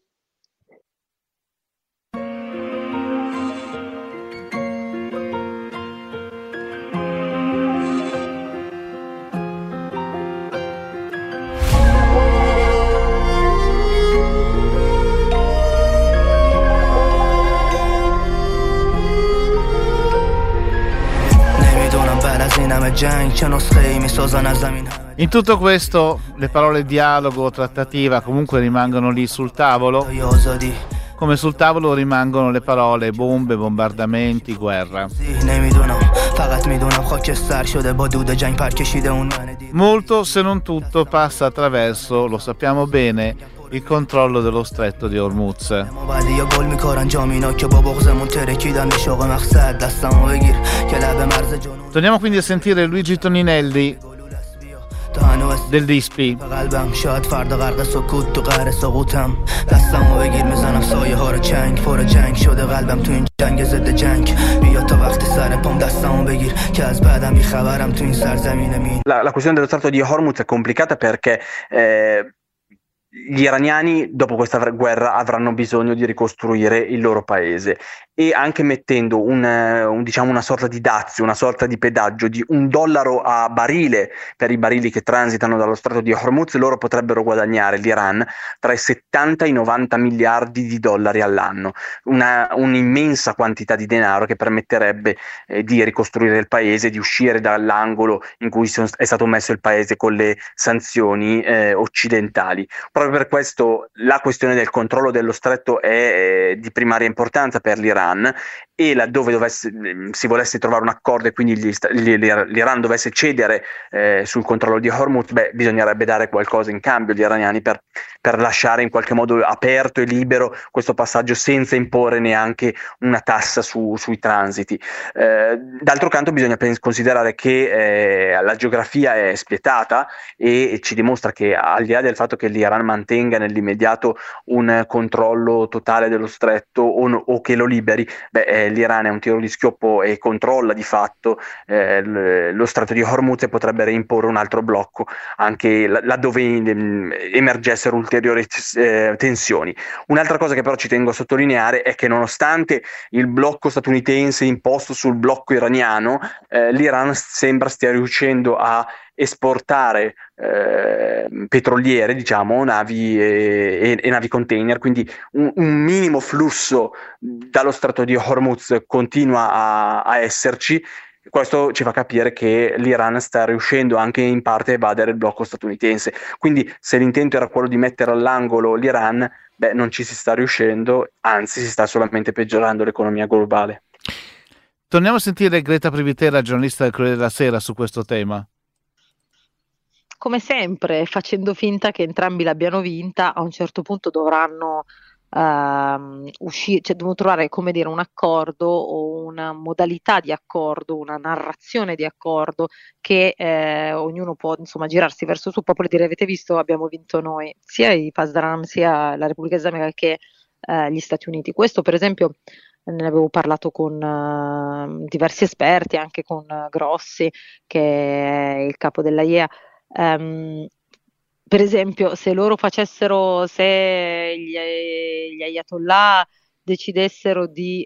In tutto questo le parole dialogo, trattativa comunque rimangono lì sul tavolo, come sul tavolo rimangono le parole bombe, bombardamenti, guerra. Molto, se non tutto, passa attraverso, lo sappiamo bene, il controllo dello stretto di Hormuz. Torniamo quindi a sentire Luigi Toninelli del Dispi. La, la questione dello stretto di Hormuz è complicata perché eh, gli iraniani dopo questa guerra avranno bisogno di ricostruire il loro paese, e anche mettendo un, un, diciamo una sorta di dazio, una sorta di pedaggio di un dollaro a barile per i barili che transitano dallo stretto di Hormuz, loro potrebbero guadagnare, l'Iran, tra i settanta e i novanta miliardi di dollari all'anno, una, un'immensa quantità di denaro che permetterebbe eh, di ricostruire il paese, di uscire dall'angolo in cui sono, è stato messo il paese con le sanzioni eh, occidentali. Proprio per questo la questione del controllo dello stretto è eh, di primaria importanza per l'Iran, e laddove dovesse, si volesse trovare un accordo e quindi gli, gli, l'Iran dovesse cedere eh, sul controllo di Hormuz, beh, bisognerebbe dare qualcosa in cambio agli iraniani per, per lasciare in qualche modo aperto e libero questo passaggio senza imporre neanche una tassa su, sui transiti. Eh, d'altro canto bisogna pens- considerare che eh, la geografia è spietata e, e ci dimostra che, al di là del fatto che l'Iran mantenga nell'immediato un controllo totale dello stretto o, no, o che lo liberi, beh, eh, l'Iran è un tiro di schioppo e controlla di fatto eh, l- lo stretto di Hormuz e potrebbe reimporre un altro blocco anche l- laddove in- emergessero ulteriori t- eh, tensioni. Un'altra cosa che però ci tengo a sottolineare è che nonostante il blocco statunitense imposto sul blocco iraniano, eh, l'Iran sembra stia riuscendo a esportare eh, petroliere, diciamo, navi e, e, e navi container, quindi un, un minimo flusso dallo Stretto di Hormuz continua a, a esserci. Questo ci fa capire che l'Iran sta riuscendo anche in parte a evadere il blocco statunitense. Quindi se l'intento era quello di mettere all'angolo l'Iran, beh, non ci si sta riuscendo, anzi si sta solamente peggiorando l'economia globale. Torniamo a sentire Greta Privitera, giornalista del Corriere della Sera, su questo tema. Come sempre, facendo finta che entrambi l'abbiano vinta, a un certo punto dovranno uh, uscire, cioè devono trovare, come dire, un accordo o una modalità di accordo, una narrazione di accordo che eh, ognuno può, insomma, girarsi verso il suo popolo e dire: avete visto, abbiamo vinto noi, sia i Pasdaran sia la Repubblica Islamica che eh, gli Stati Uniti. Questo, per esempio, ne avevo parlato con uh, diversi esperti, anche con uh, Grossi, che è il capo dell'A I E A. Um, per esempio, se loro facessero, se gli, gli ayatollah decidessero di,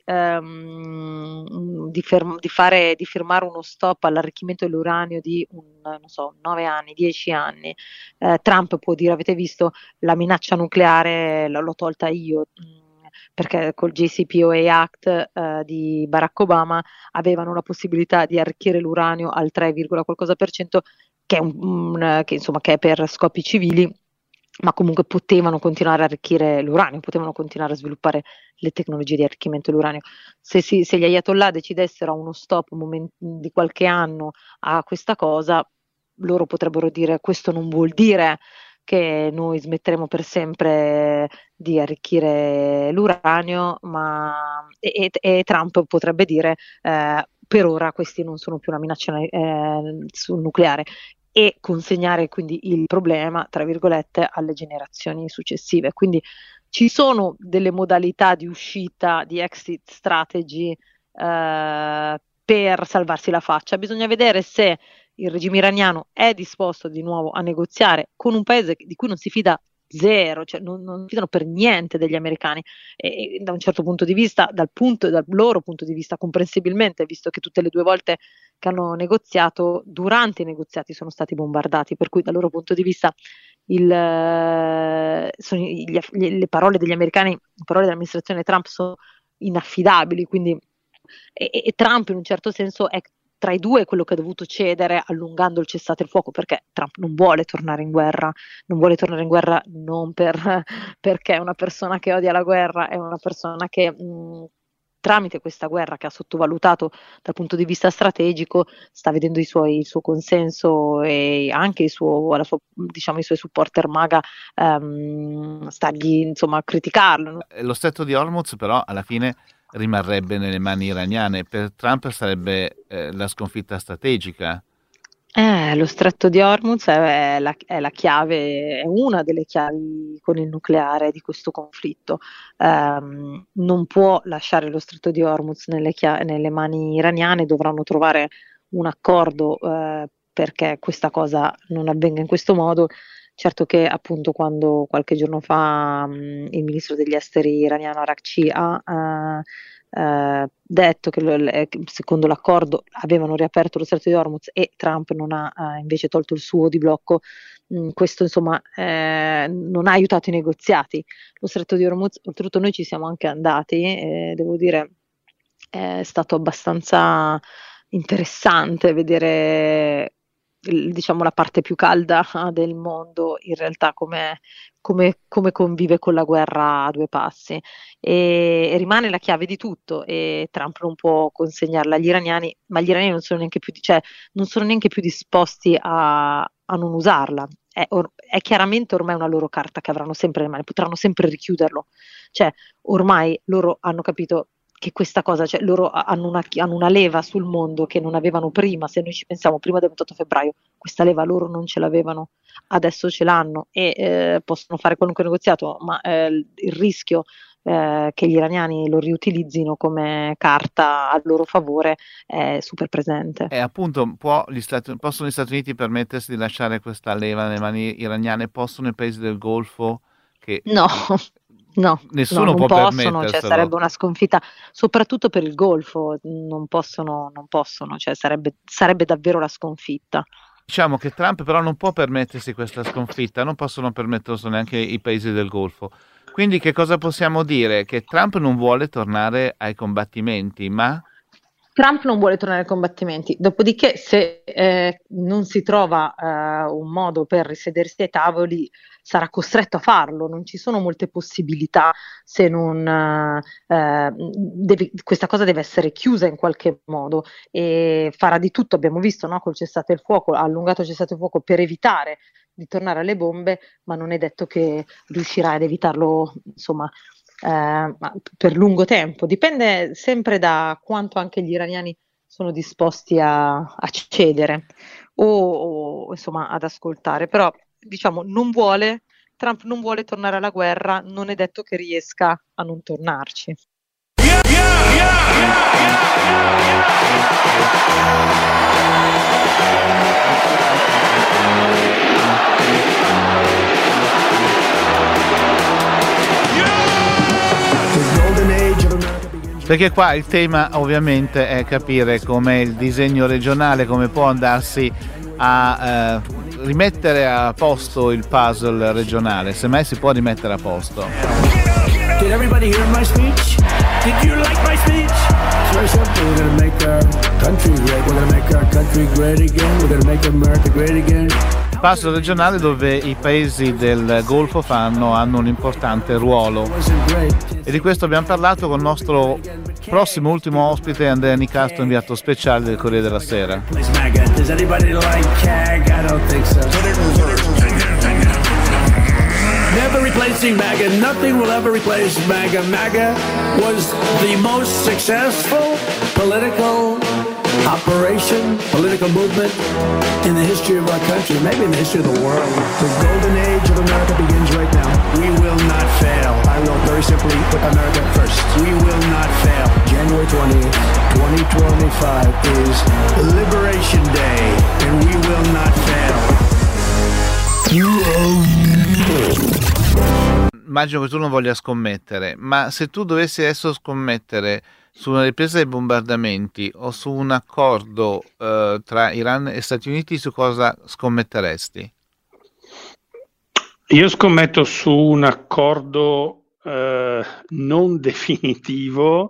um, di, ferm- di, fare, di firmare uno stop all'arricchimento dell'uranio di un, non so, nove anni, dieci anni, eh, Trump può dire: avete visto, la minaccia nucleare l- l'ho tolta io, perché col J C P O A Act eh, di Barack Obama avevano la possibilità di arricchire l'uranio al tre, qualcosa per cento, che è, un, un, che, insomma, che è per scopi civili, ma comunque potevano continuare a arricchire l'uranio, potevano continuare a sviluppare le tecnologie di arricchimento dell'uranio. Se, si, se gli ayatollah decidessero a uno stop un moment, di qualche anno a questa cosa, loro potrebbero dire: questo non vuol dire che noi smetteremo per sempre di arricchire l'uranio, ma e, e Trump potrebbe dire eh, per ora questi non sono più una minaccia eh, sul nucleare, e consegnare quindi il problema, tra virgolette, alle generazioni successive. Quindi ci sono delle modalità di uscita, di exit strategy eh, per salvarsi la faccia. Bisogna vedere se il regime iraniano è disposto di nuovo a negoziare con un paese di cui non si fida zero, cioè non, non si fidano per niente degli americani, e, e da un certo punto di vista, dal, punto, dal loro punto di vista, comprensibilmente, visto che tutte le due volte che hanno negoziato, durante i negoziati sono stati bombardati, per cui dal loro punto di vista il, sono gli, le parole degli americani, le parole dell'amministrazione Trump sono inaffidabili, quindi e, e Trump in un certo senso è tra i due quello che ha dovuto cedere allungando il cessate il fuoco, perché Trump non vuole tornare in guerra, non vuole tornare in guerra non per, perché è una persona che odia la guerra, è una persona che mh, tramite questa guerra che ha sottovalutato dal punto di vista strategico sta vedendo i suoi, il suo consenso e anche il suo, la sua, diciamo, i suoi supporter MAGA um, stargli, insomma, a criticarlo. Lo stretto di Hormuz però alla fine rimarrebbe nelle mani iraniane. Per Trump sarebbe eh, la sconfitta strategica. Eh, lo stretto di Hormuz è la, è la chiave, è una delle chiavi con il nucleare di questo conflitto. Um, non può lasciare lo stretto di Hormuz nelle, chia- nelle mani iraniane, dovranno trovare un accordo eh, perché questa cosa non avvenga in questo modo. Certo che appunto quando qualche giorno fa um, il ministro degli esteri iraniano Araghchi ha uh, uh, detto che lo, eh, secondo l'accordo avevano riaperto lo stretto di Hormuz e Trump non ha uh, invece tolto il suo di blocco, mh, questo insomma eh, non ha aiutato i negoziati. Lo stretto di Hormuz, oltretutto noi ci siamo anche andati, eh, devo dire è stato abbastanza interessante vedere, diciamo, la parte più calda del mondo in realtà come, come, come convive con la guerra a due passi, e, e rimane la chiave di tutto, e Trump non può consegnarla agli iraniani, ma gli iraniani non sono neanche più, cioè, non sono neanche più disposti a, a non usarla. È, or, è chiaramente ormai una loro carta che avranno sempre nelle mani, potranno sempre richiuderlo, cioè ormai loro hanno capito che questa cosa, cioè loro hanno una, hanno una leva sul mondo che non avevano prima. Se noi ci pensiamo, prima del ventotto febbraio questa leva loro non ce l'avevano, adesso ce l'hanno e eh, possono fare qualunque negoziato, ma eh, il rischio eh, che gli iraniani lo riutilizzino come carta a loro favore è super presente. E appunto può gli Stati, possono gli Stati Uniti permettersi di lasciare questa leva nelle mani iraniane? Possono i paesi del Golfo che... No. No, nessuno no, può non possono, permetterselo. cioè sarebbe una sconfitta, soprattutto per il Golfo, non possono, non possono, cioè sarebbe, sarebbe davvero la sconfitta. Diciamo che Trump però non può permettersi questa sconfitta, non possono permetterselo neanche i paesi del Golfo. Quindi che cosa possiamo dire? Che Trump non vuole tornare ai combattimenti, ma... Trump non vuole tornare ai combattimenti, dopodiché se eh, non si trova eh, un modo per risedersi ai tavoli sarà costretto a farlo, non ci sono molte possibilità se non eh, deve, questa cosa deve essere chiusa in qualche modo e farà di tutto, abbiamo visto, no, col cessate il fuoco, ha allungato il cessate il fuoco per evitare di tornare alle bombe, ma non è detto che riuscirà ad evitarlo, insomma, Eh, per lungo tempo, dipende sempre da quanto anche gli iraniani sono disposti a, a cedere o, o insomma ad ascoltare, però diciamo non vuole, Trump non vuole tornare alla guerra, non è detto che riesca a non tornarci. Yeah, yeah, yeah, yeah, Perché qua il tema ovviamente è capire come il disegno regionale, come può andarsi a eh, rimettere a posto il puzzle regionale, se mai si può rimettere a posto. Did everybody hear my speech? Did you like my speech? It's very simple. We're gonna make our country great. We're gonna make our country great again. We're gonna make America great again. Passo regionale dove i paesi del Golfo fanno, hanno un importante ruolo e di questo abbiamo parlato con il nostro prossimo ultimo ospite Andrea Nicastro, inviato speciale del Corriere della Sera. Never replacing MAGA. Nothing will ever replace MAGA. MAGA was the most successful political operation, political movement in the history of our country, maybe in the history of the world. The golden age of America begins right now. We will not fail. I will very simply put America first. We will not fail. January twentieth, twenty twenty-five is Liberation Day, and we will not fail. Immagino che tu non voglia scommettere, ma se tu dovessi adesso scommettere su una ripresa dei bombardamenti o su un accordo eh, tra Iran e Stati Uniti, su cosa scommetteresti? Io scommetto su un accordo eh, non definitivo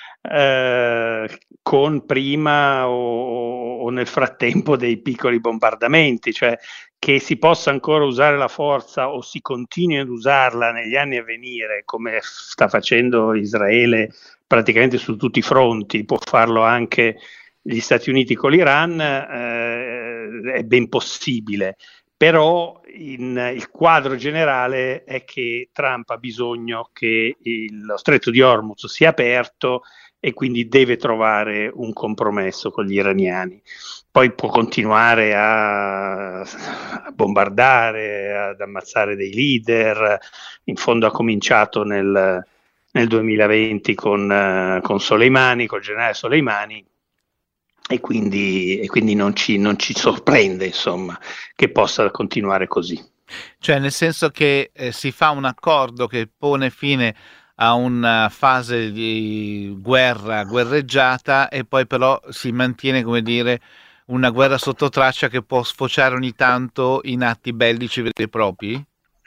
eh, con prima o, o nel frattempo dei piccoli bombardamenti, cioè che si possa ancora usare la forza o si continui ad usarla negli anni a venire, come sta facendo Israele praticamente su tutti i fronti, può farlo anche gli Stati Uniti con l'Iran, eh, è ben possibile. Però in, il quadro generale è che Trump ha bisogno che il, lo stretto di Hormuz sia aperto e quindi deve trovare un compromesso con gli iraniani. Poi può continuare a, a bombardare, ad ammazzare dei leader, in fondo ha cominciato nel, nel duemilaventi con, uh, con Soleimani, col generale Soleimani, e quindi, e quindi non, ci, non ci sorprende, insomma, che possa continuare così. Cioè nel senso che eh, si fa un accordo che pone fine a una fase di guerra, guerreggiata, e poi però si mantiene, come dire, una guerra sotto traccia che può sfociare ogni tanto in atti bellici veri e propri?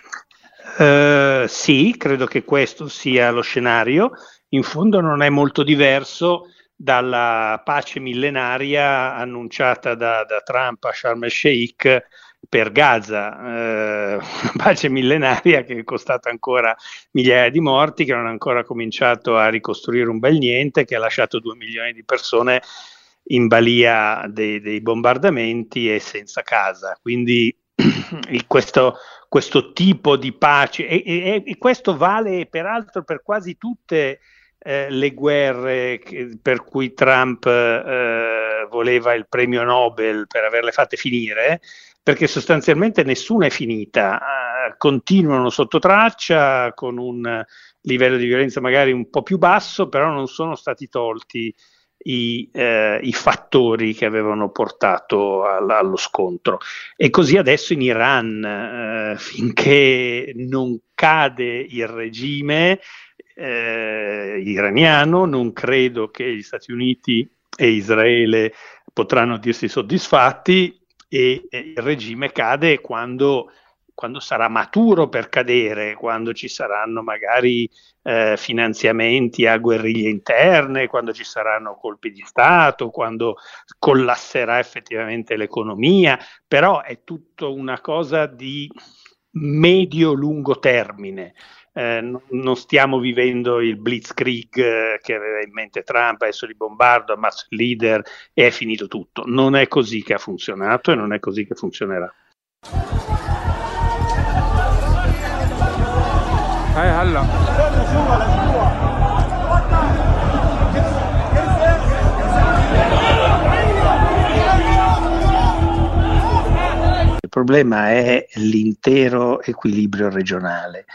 Uh, sì, credo che questo sia lo scenario. In fondo non è molto diverso dalla pace millenaria annunciata da, da Trump a Sharm el-Sheikh per Gaza, eh, una pace millenaria che è costata ancora migliaia di morti, che non ha ancora cominciato a ricostruire un bel niente, che ha lasciato due milioni di persone in balia dei, dei bombardamenti e senza casa. Quindi il, questo, questo tipo di pace, e, e, e questo vale peraltro per quasi tutte eh, le guerre che, per cui Trump eh, voleva il premio Nobel per averle fatte finire, perché sostanzialmente nessuna è finita, uh, continuano sotto traccia con un livello di violenza magari un po' più basso, però non sono stati tolti i, eh, i fattori che avevano portato al, allo scontro. E così adesso in Iran, eh, finché non cade il regime eh, iraniano, non credo che gli Stati Uniti e Israele potranno dirsi soddisfatti. e, e il regime cade quando, quando sarà maturo per cadere, quando ci saranno magari eh, finanziamenti a guerriglie interne, quando ci saranno colpi di Stato, quando collasserà effettivamente l'economia, però è tutto una cosa di medio-lungo termine. Eh, non, non stiamo vivendo il blitzkrieg eh, che aveva in mente Trump, adesso li bombardo, ammazzo il leader e è finito tutto. Non è così che ha funzionato e non è così che funzionerà. هاي هلا Il problema è l'intero equilibrio regionale.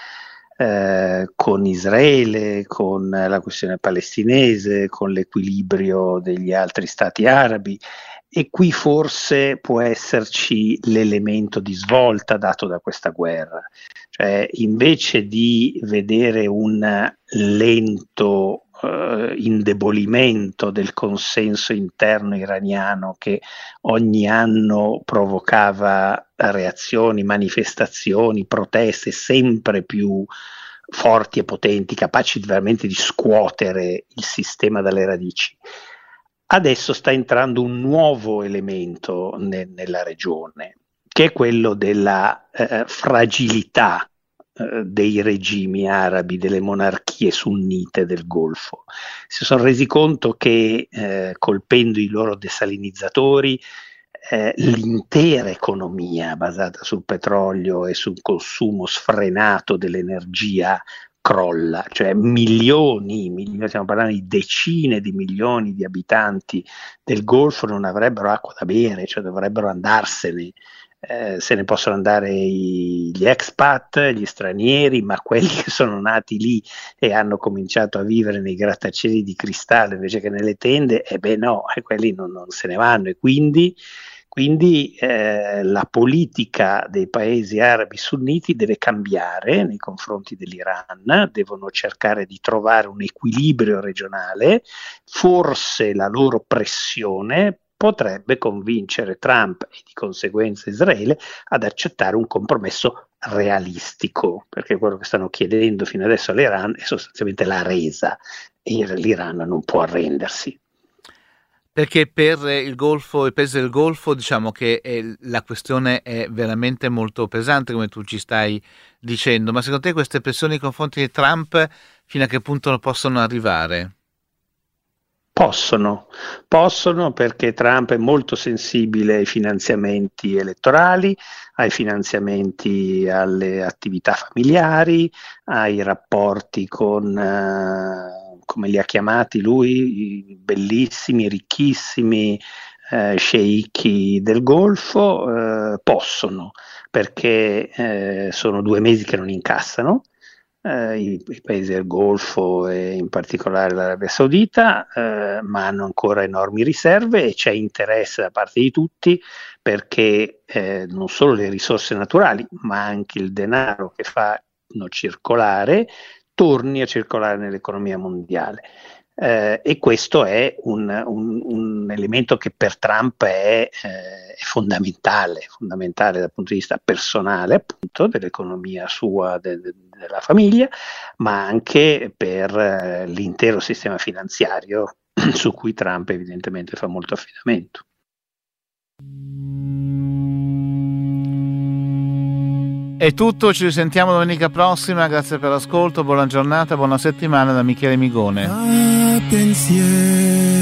Eh, con Israele, con la questione palestinese, con l'equilibrio degli altri stati arabi, e qui forse può esserci l'elemento di svolta dato da questa guerra. Cioè, invece di vedere un lento eh, indebolimento del consenso interno iraniano che ogni anno provocava reazioni, manifestazioni, proteste sempre più forti e potenti, capaci veramente di scuotere il sistema dalle radici. Adesso sta entrando un nuovo elemento ne- nella regione, che è quello della eh, fragilità eh, dei regimi arabi, delle monarchie sunnite del Golfo. Si sono resi conto che eh, colpendo i loro desalinizzatori Eh, l'intera economia basata sul petrolio e sul consumo sfrenato dell'energia crolla, cioè milioni, milioni, stiamo parlando di decine di milioni di abitanti del Golfo non avrebbero acqua da bere, cioè dovrebbero andarsene. Eh, se ne possono andare i, gli expat, gli stranieri, ma quelli che sono nati lì e hanno cominciato a vivere nei grattacieli di cristallo invece che nelle tende, e eh beh no, e quelli non, non se ne vanno, e quindi Quindi eh, la politica dei paesi arabi sunniti deve cambiare nei confronti dell'Iran, devono cercare di trovare un equilibrio regionale, forse la loro pressione potrebbe convincere Trump e di conseguenza Israele ad accettare un compromesso realistico, perché quello che stanno chiedendo fino adesso all'Iran è sostanzialmente la resa e l'Iran non può arrendersi. Perché per il Golfo, i paesi del Golfo, diciamo che è, la questione è veramente molto pesante, come tu ci stai dicendo, ma secondo te queste pressioni nei confronti di Trump fino a che punto possono arrivare? Possono, possono perché Trump è molto sensibile ai finanziamenti elettorali, ai finanziamenti alle attività familiari, ai rapporti con... Uh, come li ha chiamati lui, i bellissimi, ricchissimi eh, sceicchi del Golfo, eh, possono, perché eh, sono due mesi che non incassano, eh, i, i paesi del Golfo e in particolare l'Arabia Saudita, eh, ma hanno ancora enormi riserve e c'è interesse da parte di tutti perché eh, non solo le risorse naturali, ma anche il denaro che fanno circolare, torni a circolare nell'economia mondiale. Eh, e questo è un, un, un elemento che per Trump è, eh, è fondamentale, fondamentale dal punto di vista personale, appunto, dell'economia sua, de, de, della famiglia, ma anche per eh, l'intero sistema finanziario su cui Trump evidentemente fa molto affidamento. È tutto, ci risentiamo domenica prossima, grazie per l'ascolto, buona giornata, buona settimana da Michele Migone.